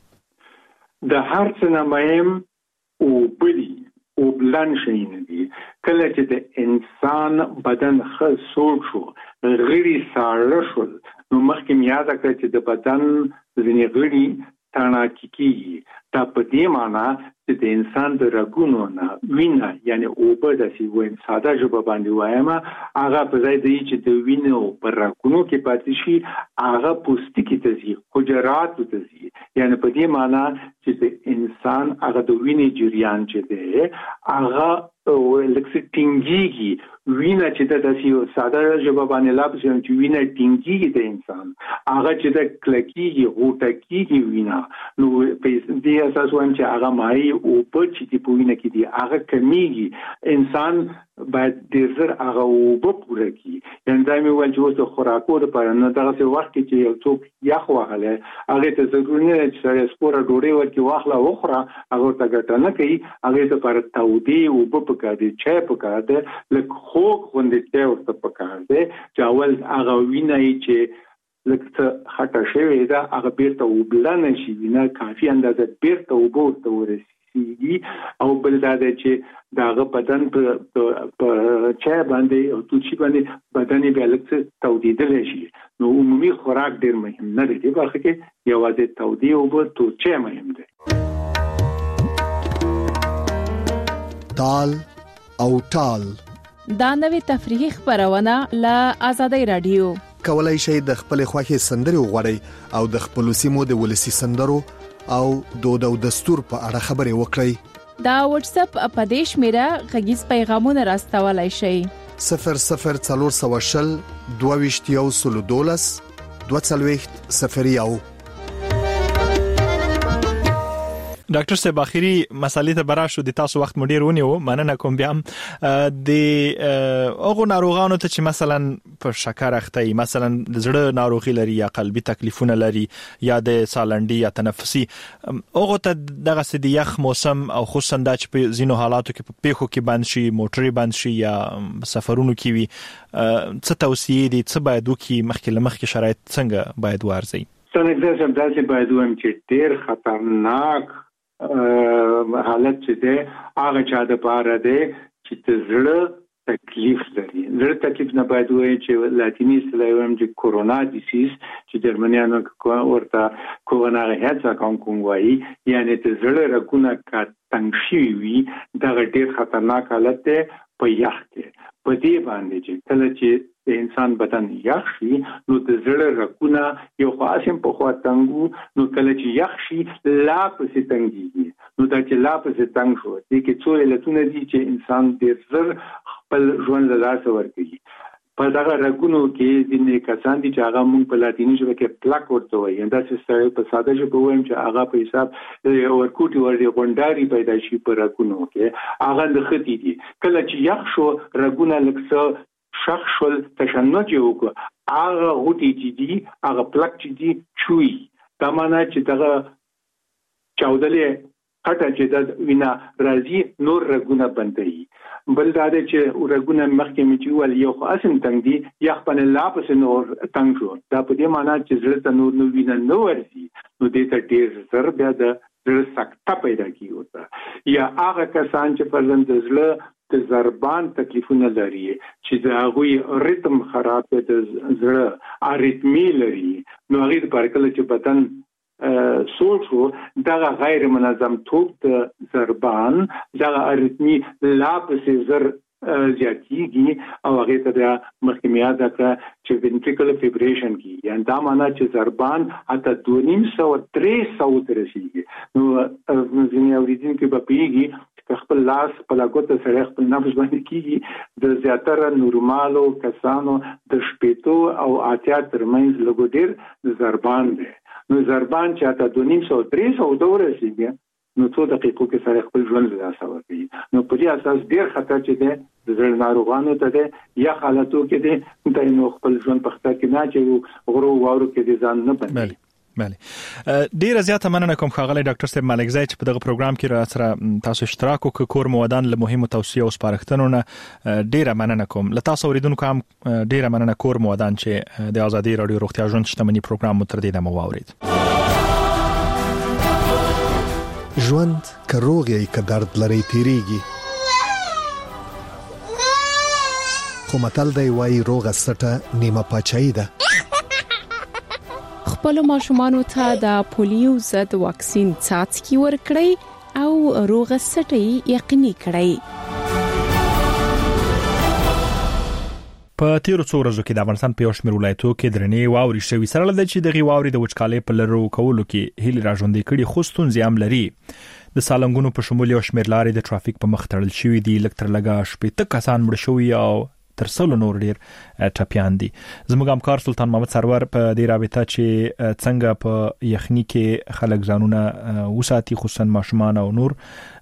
د هر څه نه مهم او بلی او بلان شي نه دي. کله چې د انسان بدن ښه سوړ شو غړي ساړه شول نو مخکې مې یاد کړ چې د بدن ځینې غړي تڼاکي کیږي. دا په دې معنی چې د انسان د رګونو نه وینه یعنی اوبه داسې وایم ساده ژبه باندې وایم هغه په ځای دی چې د وینو په رګونو کې پاتې شي هغه پوستکي ته ځي حجرات ته ځي. یعنی په دې معنی چې د انسان هغه د وینې جریان چې دی هغه لکه ټینګيږي. وینه چې د داسې ساده ژبه باندې لابس چې وینه ټینګيږي د انسان هغه چې د کلکیږي غوټکیږي وینه نو په دې اساس وایم چې هغه مای او په چې په وینه کې دی هغه کمیږي. انسان باید ډیر زر هغه او په پوره کی. یعنی دا مې ول چې اوس خوراکو لپاره نه دغه وخت کې یو څوک یخ وهله هغه ته ضروري نه چې سره سپوره ډوډۍ ورکې واخله وخوره هغه ته ګټه نه کوي. هغه ته پر تودي او په پکا دي چای پکا ده لکه خوږ غوندې چای ورته پکا ده چې اول هغه وینه چې لکه خټه شوی دا هغه بیرته وبلنه شي نه کافي اندازه بیرته وبورته ورسیږي. او بل دا چې داغه بدن په چای باندې او توچی باندې بدن به لکه تودیدل شي. نو عمومي خوراک ډیر مهم نه دی برخه کې یوازې تودي او په توچه مهم دی. تال او ټال دا نوې تفریحي خبرونه له آزادۍ رادیو. کولای شئ د خپل خوښي سندري وغوړئ او د خپل سیمو د ولسی سندرو او دود او دستور په اړه خبرې وکړئ. دا واتس اپ اپدیش میرا غږیز پیغامونه راستولای شئ 0040 22 22 ډاکټر صاحب اخیری مسالې ته براشو د تاسو وخت مډیر ونیو مننه کوم بیا د اوغه ناروغانو ته چې مثلا په شکر اخته مثلا د زړه ناروغي لري یا قلبي تکلیفونه لري یا د سالنډي یا تنفسي اوغه ته دغه سدي یخ موسم او خصوصا د چ په زینو حالاتو کې په پیخو کې بند شي موټري بند شي یا سفرونو کې وي څه توصيه دي څه باید وکي مخکې شرایط څنګه باید وارزي؟ څنګه چې داسې باید ویم چې ډیر خطرناک حالت چې ده هغه چا د پاره ده چې زړه تکلیف لري. زړه تکلیف نه باید وایي چې لاتینی سلایم چې کورونا ډیسیز چې جرمنیانو ورته کورونا هڅه کوم وایي یعنی د زړه رګونه کا تنګ شي وي دا ډیر خطرناک حالت ده په یخ کې. په دې باندې چې کله چې د انسان بدن یخ شي نو د زړه رګونه یو خاصم په خوا تنګو نو کله چې یخ شي لا پسې تنګيږي نو دا چې لا پسې تنګ شو دي کې څو علتونه دي چې انسان د زړه خپل ژوند له لاسه ورکوي. په دغه رګونو کې ځینې کسان دي چې هغه مونږ په لاتینی ژبه کې پلاک ورته وایي دا چې په ساده ژبه وایم چې هغه په حساب ورکوټي ورې غونډاري پیدا شي په رګونو کې هغه د ختی دي. کله چې یخ شو رګونه لکه شخ شول تشنج وکړه هغه غوټي چې دي هغه پلاک چې دي چوي دا معنی چې دغه چاودلې هټه چې د وینا راځي نور رګونه بندي. بل دا چې رګونه مخکې مې ول یو خاصم تنګ دي یا خپل لاپس نور تنګ شو دا په دې معنی چې زړه ته نور نو وینا نو ورسي نو دې ته ډیر زر بیا د زړه سکته پیدا کیږي یا هغه کسان چې فرزند زړه د ضربان تکلیفونه لري چې د هغه ریتم خراب دی د زړه اریتمی لري نو هغه پر کله چې بدن سوچو دغه غیر منظم توپ د ضربان دغه اریتمی لا پسې زر زیاتیږي او هغه ته د مخکمیات دا چې ventricular fibrillation کی یعنی دا معنی چې ضربان حتی 2.5-300 رسیږي. نو ځینې اوریدونکو په پیږي خپل لاس په لاګوت سره خپل نفس باندې کیږي د زیاتره نورمالو کسانو د شپېتو او اتیا ترمنځ لګودیر د ضربان دی نو ضربان چې اته 200-300 ورسیږي نو څو دقیقو کې سره خپل ژوند له لاسه ورکوي نو په دې اساس ډیر خطر چې دی د زړه ناروغانو ته دی یا حالتو کې دی د نو خپل ژوند په خطر کې نه چې غرو واورو کې دي ځان نه بندي بله ډیر زیاته مننه کوم ښاغلی ډاکټر صاحب ملکزی چې په دغه پروګرام کې را سره تاسو اشتراک وکړ کور موادان له مهمو توصیو او سپارښتنو نه ډیره مننه کوم له تاسو اوریدونکو هم ډیره مننه کور موادان چې د ازادي رادیو روغتیا ژوند شتمنۍ پروګرام مو تر دې دمه واورید ژوند که روغ یې که درد لري تیریږي خو متل دی وایي روغه سټه نیمه پاچاهي ده خپل ماشومانو ته د پولیو ضد واکسین څاڅکي ورکړئ او روغه سټه یقیني کړئ په تیرو څو ورځو کې د افغانستان په یو شمېر ولایتو کې درنې واوري شوي سره لدې چې دغه واوري د وچکالۍ په لرو کولو کې هیله راژوندې کړي خو ستونزې هم لري د سالنګونو په شمول یو شمېر لارې د ټرافیک په مخ تړل شوي دي لکتر لګا شپې کسان مړ شوي او تر څلو نور ډیر ټپيان دي زموږ همکار سلطان محمد سرور په دې رابطه چې څنګه په یخني کې خلک ځانونه وساتي خصوصا ماشومان او نور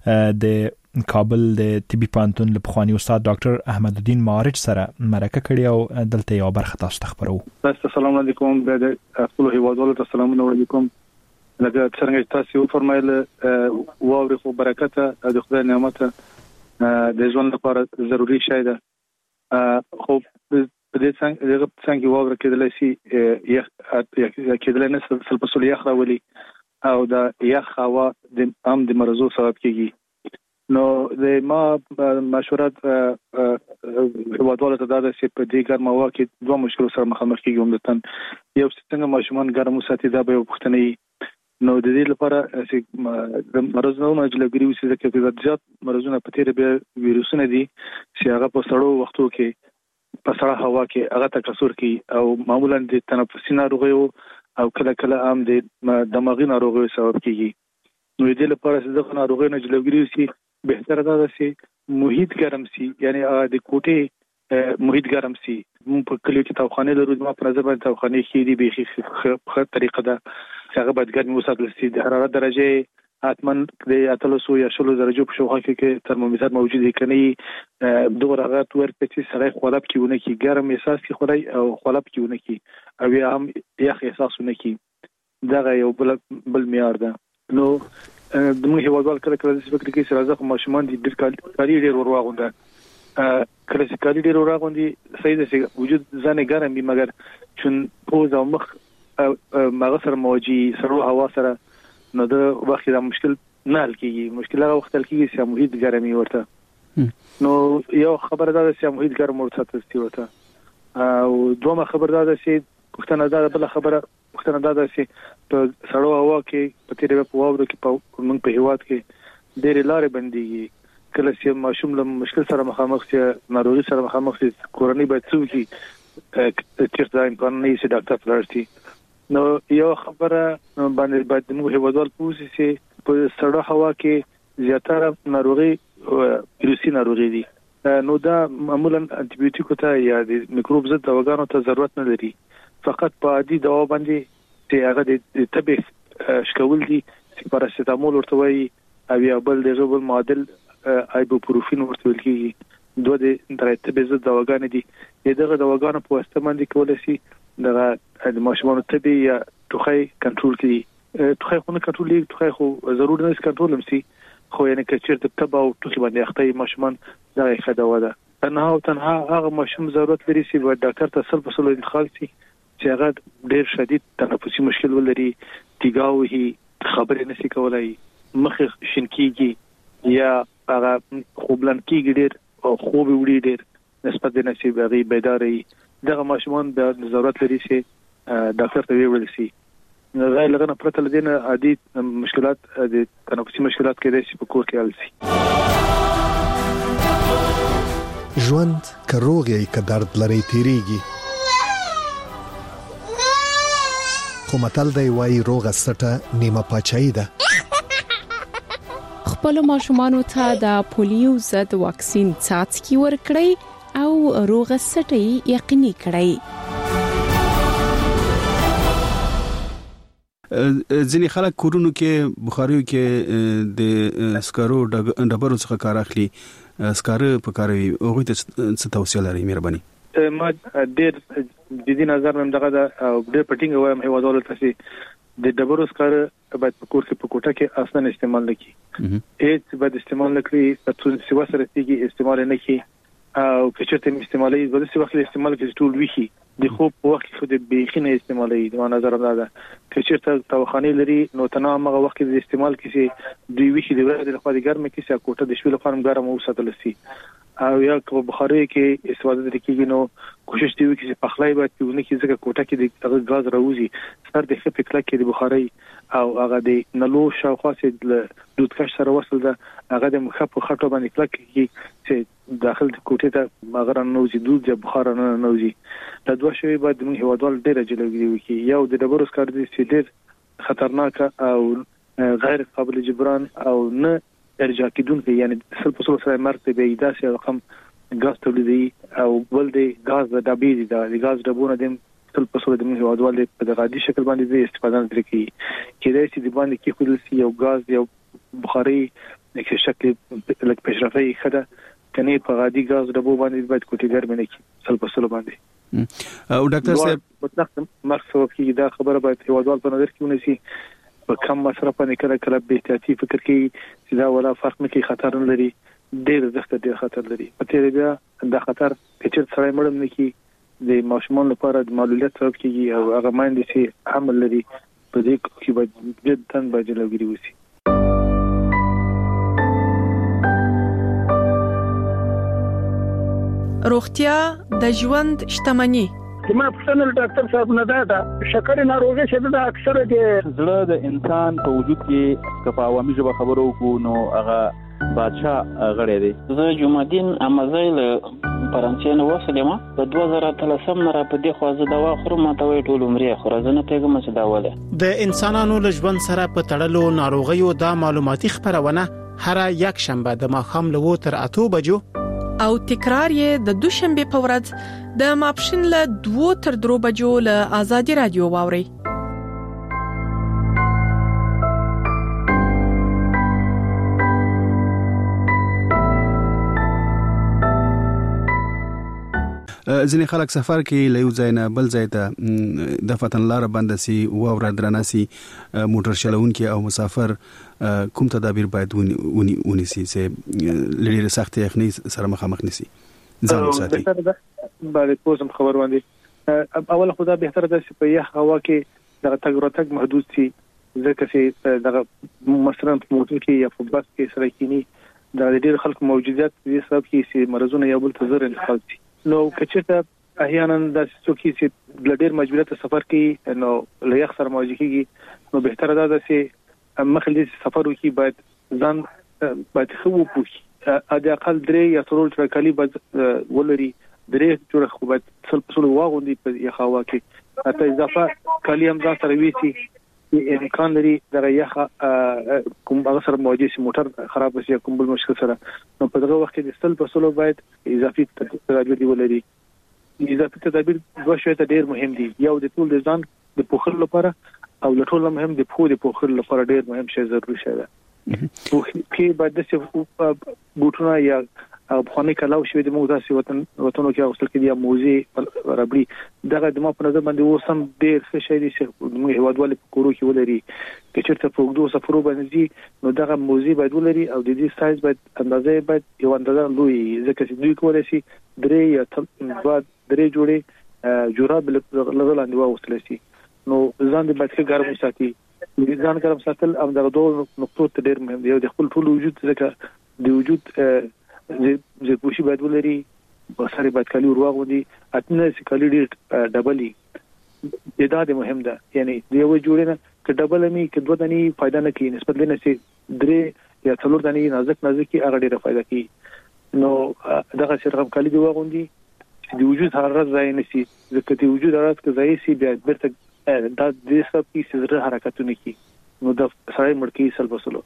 د کابل د طبي پانتون له پخوانی استاد ډاکټر احمد الدین مارج سره مرکه کړې او دلته یو برخه تاسو ته خبرو السلام علیکم د خپل هیوادوالو ته السلام علیکم لکه څنګه تاسو فرمایل واوري خو برکت د خدای نعمت د ژوند لپاره ضروری شی ده خو په دې څنګه واور کېدل شي کېدل نه سل په سل یخ راولي او دا یخ هوا د مرزو سبب کیږي نو د ما مشورت هیوادوالو ته دا چې په دې ګرمه هوا کې دوه مشکل سره مخامخ کیږي عمدتاً یو څنګه ماشومان ګرم وساتي دا به وختنی نو د دې لپاره چې د مرزونو جلګري وسې چې زیات مرزونه په تیر به ویروسونه دي چې هغه په سړو وختو کې په سړه هوا کې هغه تکثر کوي او معمولا د تنفسي ناروغیو او کله کله هم د دماغي ناروغیو سبب کیږي نو د لپاره چې د ناروغیو نه جلګري وسې بهتره ده چې محیط ګرم سي یعنی د کوټې محیط ګرم سي په کلیو کې توخانه لرو د ما په نظر باندې توخانه کې دي به خو طریقه ده هغه باید ګرمي وساتل شي د حرارت درجه حتما د 300 یا 100 درجو په شاوخوا کې ترمومتر موجود دی کني دوه رغات ورته چې سره خلاب کیونه کی ګرم احساس کی خوري او خلاب کیونه کی او هم یخ احساسونه کی دا یو بل معیار ده نو د موږ هیوادوال کله کله د فکر کې سره ځکه ماشومان دي د کالي ډیر ورواغونده کله چې کالي ډیر ورواغوندي صحیح ده چې وجود ځنه ګرم وي مګر چون پوز او مخ مغه سره موجي سره هوا سره نو د وخت دا مشکل نه حل کیږي مشکل هغه وخت حل کیږي چې محیط ګرمي ورته نو یو خبره ده چې محیط ګرم ورته تاسو ورته او دومره خبره ده چې پښتنه ده بل خبره پښتنه ده چې په سړو هوا کې په تیرې په واورو کې په موږ په هیواد کې ډېر لارې بنديږي کله چې ماشوم له مشکل سره مخامخ شي ناروغي سره مخامخ شي کورنۍ باید څه وکړي چې دا امکان نه شي ډاکټر تراشتي نو یو خبره باندې باید موږ هیوادوال پوښتنه چې په سړو هوا کې زیاتره ناروغي ویروسي ناروغي دي نو دا معمولا انټي بیوټیکو ته یا د میکروب ضد دواګانو ته ضرورت نه لري فقط په عادي دوا باندې چې هغه د طبي شکول دي چې پاراسټامول ورته وایي او یا بل د غبل معادل ایبوپروفین ورته ویل کیږي دوه د طبي ضد دواګان دي دغه دواګانو په واسطه باندې کولای شي د ماشومانو طبي یا ټوخی کنټرول کړي ټوخی خو نه کنټرول کړي ټوخی خو ضروري نه کنټرول هم سي خو یعنی چې چیرته تبا او ټوخی باندې اخته ماشومان دا ښه دوا ده تنها هغه ماشوم ضرورت لري چې ډاکټر ته سل په سل انتقال شي چې هغه ډېر شدید تنفسي مشکل ولري تیګاوهي خبرې نشي کولای مخ شینکیږي یا هغه خوبلن کیږي ډېر او خوب وړي ډېر نسبت د نشي بغي بیداری دغه ماشومان د ضرورت لري چې ډاکټر ته ویل شي غیر لغنه پرته لدينا عادي مشکلات د تنفسي مشکلات کې د شي په کور کې حل شي ژوند کروغي ک درد لري تیریږي خو متل دی وای روغه سټه نیمه پاچاهي ده خپل ماشومان ته د پولیو ضد واکسین څاڅکي ورکړئ او روغ سټي یقیني کړئ. ځینې خلک کورونو کې بخاریو کې د سکارو ډبرو څخه کار اخلي، سکاره په کاروي، هغه ته څه توصیه لري؟ مهرباني. ما ډېر جدي نظر نن دغه د ډېر پټینګ وایم هیوادوالو ته چې د ډبرو سکاره باید په کور کې په کوټه کې اصلا استعمال نه کړي، هیڅ باید استعمال نه کړي، په څو سره سره استعمال نه کړي او که چېرته استعمالي په داسې وخت استعمال کې ټول ویشي د خوب په وخت کې د بیخینه استعمالي د نظر ده که چېرته توخانه لري نو تنام هغه وخت کې استعمال کې دوی ویشي د ورځې لخوا د ګرمه کې کوټه د شپې لپاره ګرم وساتل شي او یا په بخاري کې استفاده کیږي نو کوشش دی چې پخلای باید پیونه کې ځکه کوټه کې د غاز راوځي سر د خپل کله کې د بخاري او هغه د نلو شاوخوا سره دودکش سره وصل ده هغه د مخ په خټو باندې کله کې چې داخل د کوټه ته مغرن نوځي دود یا بخار نه نوځي دا دوه شی باید موږ هوادوال ډیر جلوګي وکي یو د ډبرو سکار دي چې ډیر خطرناک او غیر قابل جبران او نه ارجاع کیدونکي یعنی سل سره مرتبه ایداسي رقم غاز تولیدي او بل دی غاز د ډبې د غاز ډبونه د سل د موږ هوادوال په دغه شکل باندې استفاده نه کوي کله چې د باندې کې خپل یو غاز یو بخاري د شکل لکه پېشرفي خده کني په غادي غاز ډبو باندې باید کوټه ګرمه نه کی سل باندې او ډاکټر صاحب مطلق مرسو کې دا خبره باید هوادوال په نظر کې ونیسي په کم مصرف باندې کله به احتیاطي فکر کوي چې دا ولا فرق نه کوي خطر نه لري ډېر زخت ډېر خطر لري په تیرې بیا دا خطر چې سره مړم نه کی د ماشومان لپاره د معلولیت سبب کیږي او هغه ماندې چې حمل لري په دې کې باید جداً باید جلوګیری وشي. روغتیا د ژوند شتمنی. زما پرسنل ډاکټر صاحب نه دا شکر ناروغي چې دا اکثره د زړه د انسان په وجود کې کفاوامي ژبه خبرو کو نو هغه بادشاہ غړی دی. زه جمعدین امازیل فرانسې نو وسلم په 2013 نه را په دې خوازه دوا خورم ته وی ټول عمرې خورزنه پیغام چې دا وله د انسانانو له ژوند سره په تړلو ناروغیو د معلوماتي خبرونه هر یک شنبه د ماښام له 8 بجو او تکرار یې د دوشنبه په ورځ د ماپښین له 2 تر 3 بجو له آزادي رادیو واوري. ځینې خلک سفر کې له یو ځای نه بل ځای ته د فتن لار بند سي واوره درنه سي موټر چلونکي او مسافر کوم تدابیر باید ونیسي چې لري سخت یخني سره مخامخ نشي ځان وساتي. باندې کوم خبر باندې اول خدا به تر د په یخ هوا کې د تګ راتګ محدود سي ځکه چې د مثلا په موټر کې یا په بس کې سره کینی د ډېر خلک موجودیت دې سبب کې سي مرزونه یو بل ته زر انتقال سي نو کچته احیانا د څوکي چې بلډر مجبوریت سفر کوي نو لیاخ سره مواجه کیږي نو بهتره ده چې مخکې سفر وکړي باید خو پوښي اده اقل درې یا څلور ټرکالي باید ولري درې جوړه خو باید څل واغوندي په یخاوا کې حتی اضافه کالي هم ځان سره ویسي امکان لري دغه یخه کوم هغه سره مواجه شي موټر خراب شي کوم بل مشکل سره نو په دغه وخت کې سل باید اضافي تدابیر ولري. اضافي تدابیر دوه شی ته ډیر مهم دي یو د ټول د ځان د پوخر لپاره او له ټول مهم د پوخر لپاره ډیر مهم شی ضروري شي ده. کې باید د بوټونه یا افغاني کلاو شوی د موزاسي وطنو کې اوسل کې یا موزي ربړي دغه د ما په نظر باندې وسم ډیر ښه شی دي چې موږ هیوادوال په کورو کې ولري چې چیرته په وګړو سفرو باندې نو دغه موزي باید ولري او د دې سایز باید اندازې باید یو اندازه لوی ځکه چې دوی کولای شي درې یا درې جوړې جوراب لغلاندې واوسل شي نو ځان دې باید ښه ګرم وساتي ځان ګرم ساتل او دغه دوه نقطو ته ډیر مهم دی د خپل ټول وجود ځکه د وجود زه پوښي باید ولري بسره باید کالي ورواغودي اتنه چې کالي ډیر ډبلي دا د مهم ده یعنی دی یو جوړنه ک ډبل می ک دوه دني فائدہ نه کوي نسبت لنه چې درې یا څلور دني نازک هغه ډیره فائدہ کوي نو دغه چې رقم کالي دی واغوندي د وجود حرارت ځای نشي ځکه د وجود حرارت کې ځای سي بیا برته دا د سب کی سره حرکتونه کوي نو د سړی مړکی سلبسلو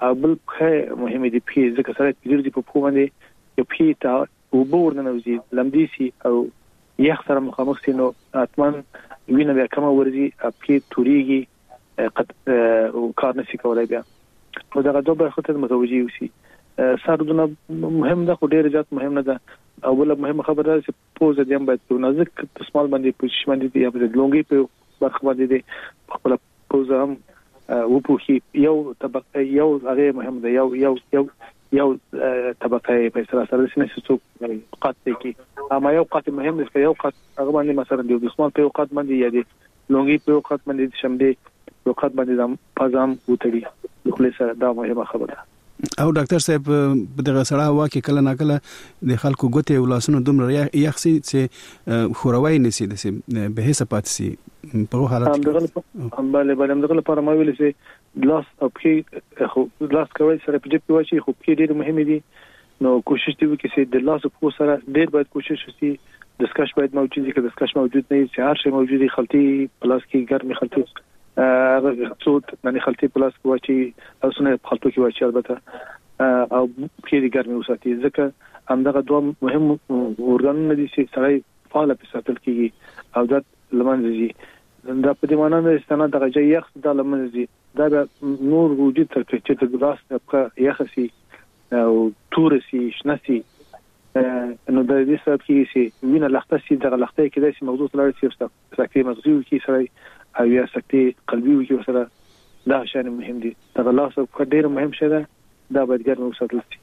بل خه مهمه دي په ځکه سره پیږي په پوه باندې یو پیتا او بور نه وزي لمديسي او یخ سره مخامخ سينو اتمن وینه بیا کوم ورزي په توريږي قد او کار نشي کولای بیا او دا دوه برخه ته متوجي وسی سردونه مهم ده خو ډیر زیات مهم نه ده او بل مهم خبره ده چې پوزه دیم باید په نازک تسمال باندې پوزیشن باندې دی یا په لونګي په برخه باندې دی خپل پوزه هم وپوخي یو طبقه یو هغه مهم ده یو طبقه په سره سره سنې څو قات کی اما یو قات مهم ده یو قات هغه باندې مثلا دی تسمال په قات باندې یا دی لونګي په قات باندې شمدي په قات باندې دم پزام وتړي خلاص دا مهمه خبره او ډاکټر صاحب دغه سړی واکه کله ناکله د خلکو ګوتې ولاسونو دومره یخسي چې خوروي نسی د به هڅه پاتسي په حالت کې هم بل دغه لپاره ما ویل چې لاس او په لاس کوي سره په دې پیوچی خو په ډېر مهم دي نو کوشش دی چې د لاس په سره ډېر باید کوشش وشي دسکش باید موجود وي که دسکش موجود نه وي چې هر شی موجود وي خلطي پلاس کې ګرمي خلطي صوت باندې خلطي پلاس کوچی او سونه خلطو کې واچي البته او پیری ګرمي وساتي ځکه همدغه دوه مهم اورګانونه دي چې سړی فعال په ساتل کېږي او دا لمنځي دا په دې معنی نه استناد درجه یخ د لمنځي دا نور وجود تر چې د ګلاس په یخسي او تورسي شنسي نو د دې سبب کې چې وینه لخته سي دغه لخته کې د موضوع لري چې سکتي مغزي کې سړی او یا سکتي قلبي وي سره دا شان مهم دي دا لاس په ډېر مهم شه ده دا باید ګرمه وساتل شي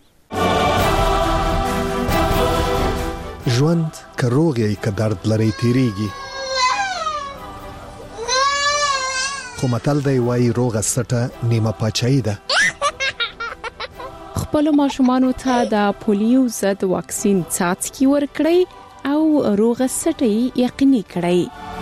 ژوند کروغي ک درد لري تیریږي خو متل دی وای روغه سټه نیمه پاچای ده خپل ماشومانو ته د پولیو ضد واکسین څاڅکي ورکړئ او روغه سټي یقیني کړئ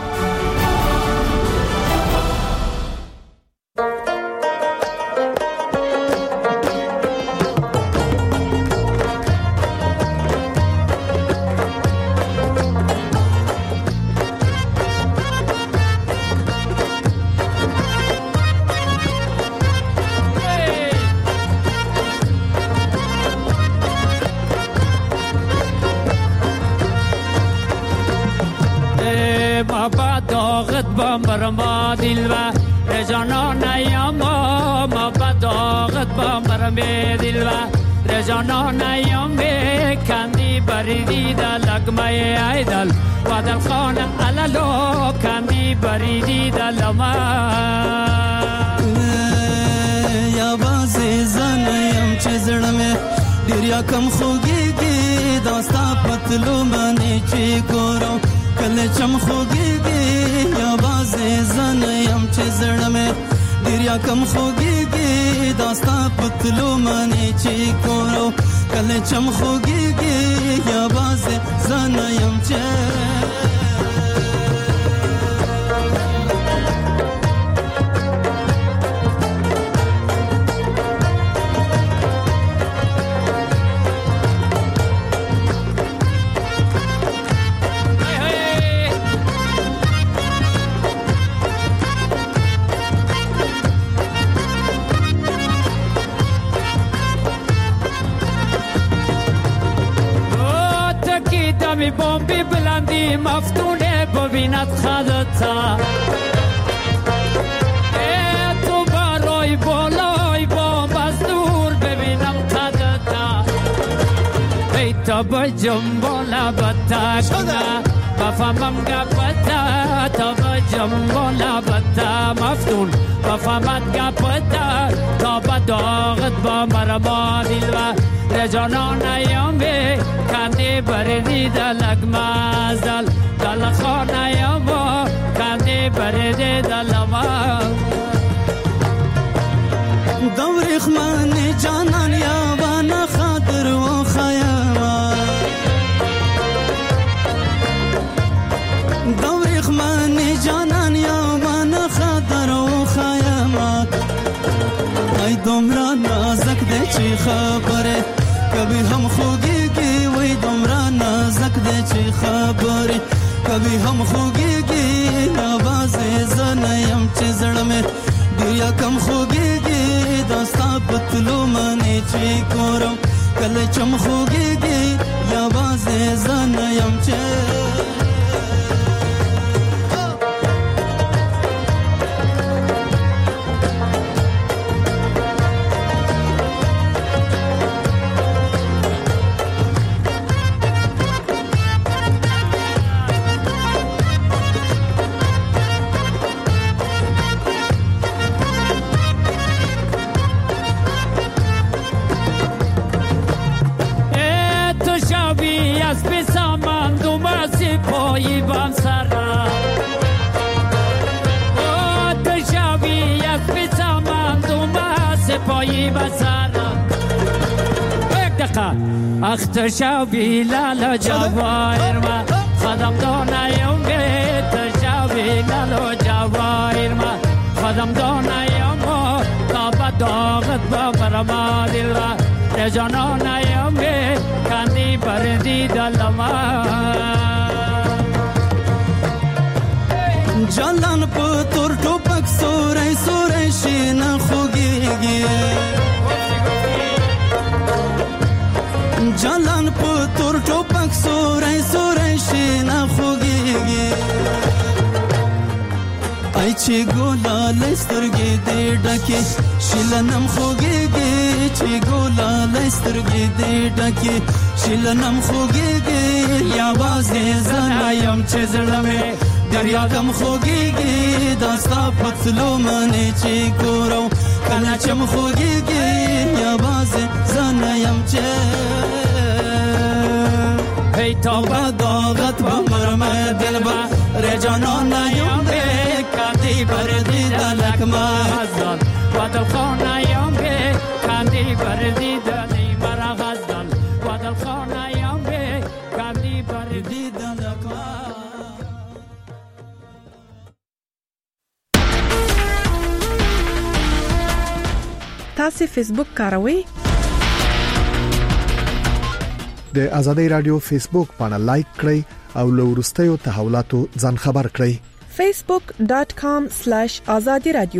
کم خوږیږي داستا پتلو باندې چې ګورو کله چم خوږیږي یا بازه زن يم چې زړه مې ډیر کم خوږیږي داستا پتلو باندې چې ګورو کله چم خوږیږي یا بازه زن يم چې می بمبی بلندی مفتونه ببیند خدتا تو برای بالای بام از دور ببینم خدتا ای تا با جنبالا بتا کنه بفهمم گپتا تا با جنبالا بتا مفتون بفهمت گپتا تا با داغت با مرما دیلوه رجانان ایامی کندی بردی دلگ مازدل دل خانه ایاما کندی بردی دلما دوری خمان جانان یابانا خاطر و خیاما دوری خمان جانان یابانا خاطر و خیاما ای دمرا نازک ده چی خبره کبھی ہم خوگیږي وای دومره نازک دې چې خبرې کبھی هم خوگیږي आवाज زنه يم چې زړه مې دریا کم خوږیږي داستا پتلو منې چې ګورم کله چم خوږیږي یا بازه زن یم چې اختر شاوی لالا جواهر ما خدم دانایم بیت شاوی لالا جواهر ما خدم دانایم کابا داغت با برما دل را رجانانایم کندی بردی دلما جلان پتور ټوپک سورای سورای شین خوږیږي جلان پتور ټوپک سورای سورای شین خوږیږي ای چې ګولا لسترګې دې ډکه شلنم خوږیږي چې ګولا لسترګې دې ډکه شلنم خوږیږي یا بازه زنایم چې زړمه دریا کم خوږیږي داستا پتلو منې چې ګورو کله چم خوږیږي یا بازه زنایم چې هی توبه داغت با مرمه دل با رجانان یم به کندی بردی دلک مازدان و دل خانه یم به کندی بردی دلی مرا غزدان و دل خانه یم به کندی بردی دلک تاسو فیسبوک کاروئ؟ د آزادۍ رادیو فیسبوک باندې لایک کړئ او له وروستیو تحولاتو ځان خبر کړئ facebook.com/azadi radio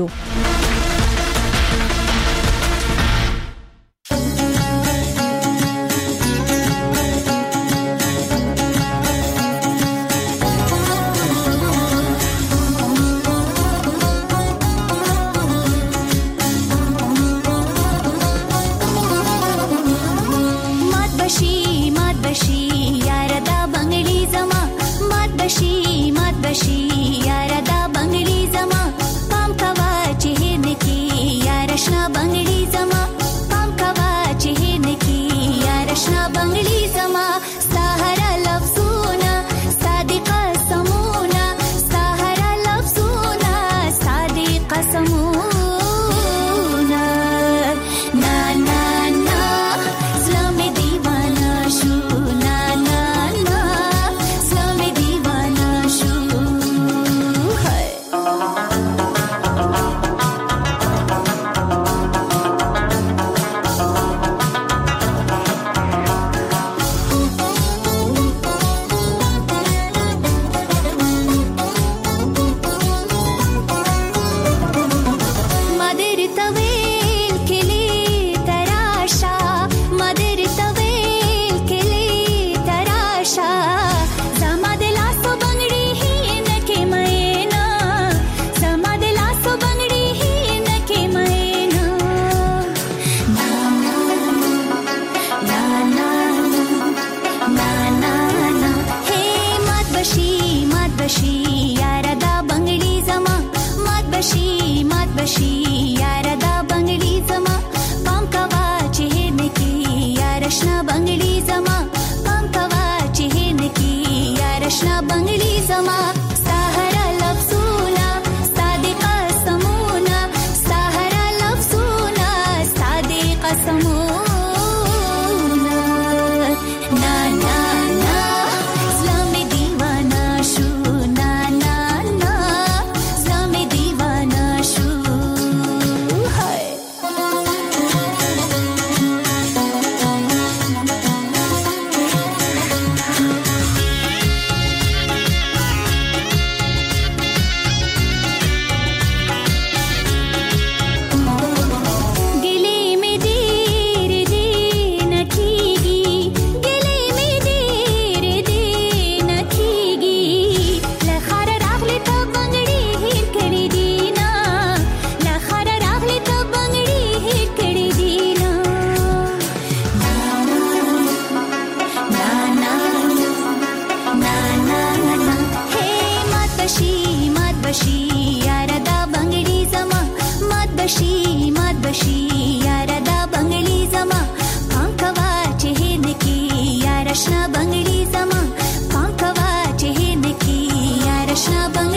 شابنګ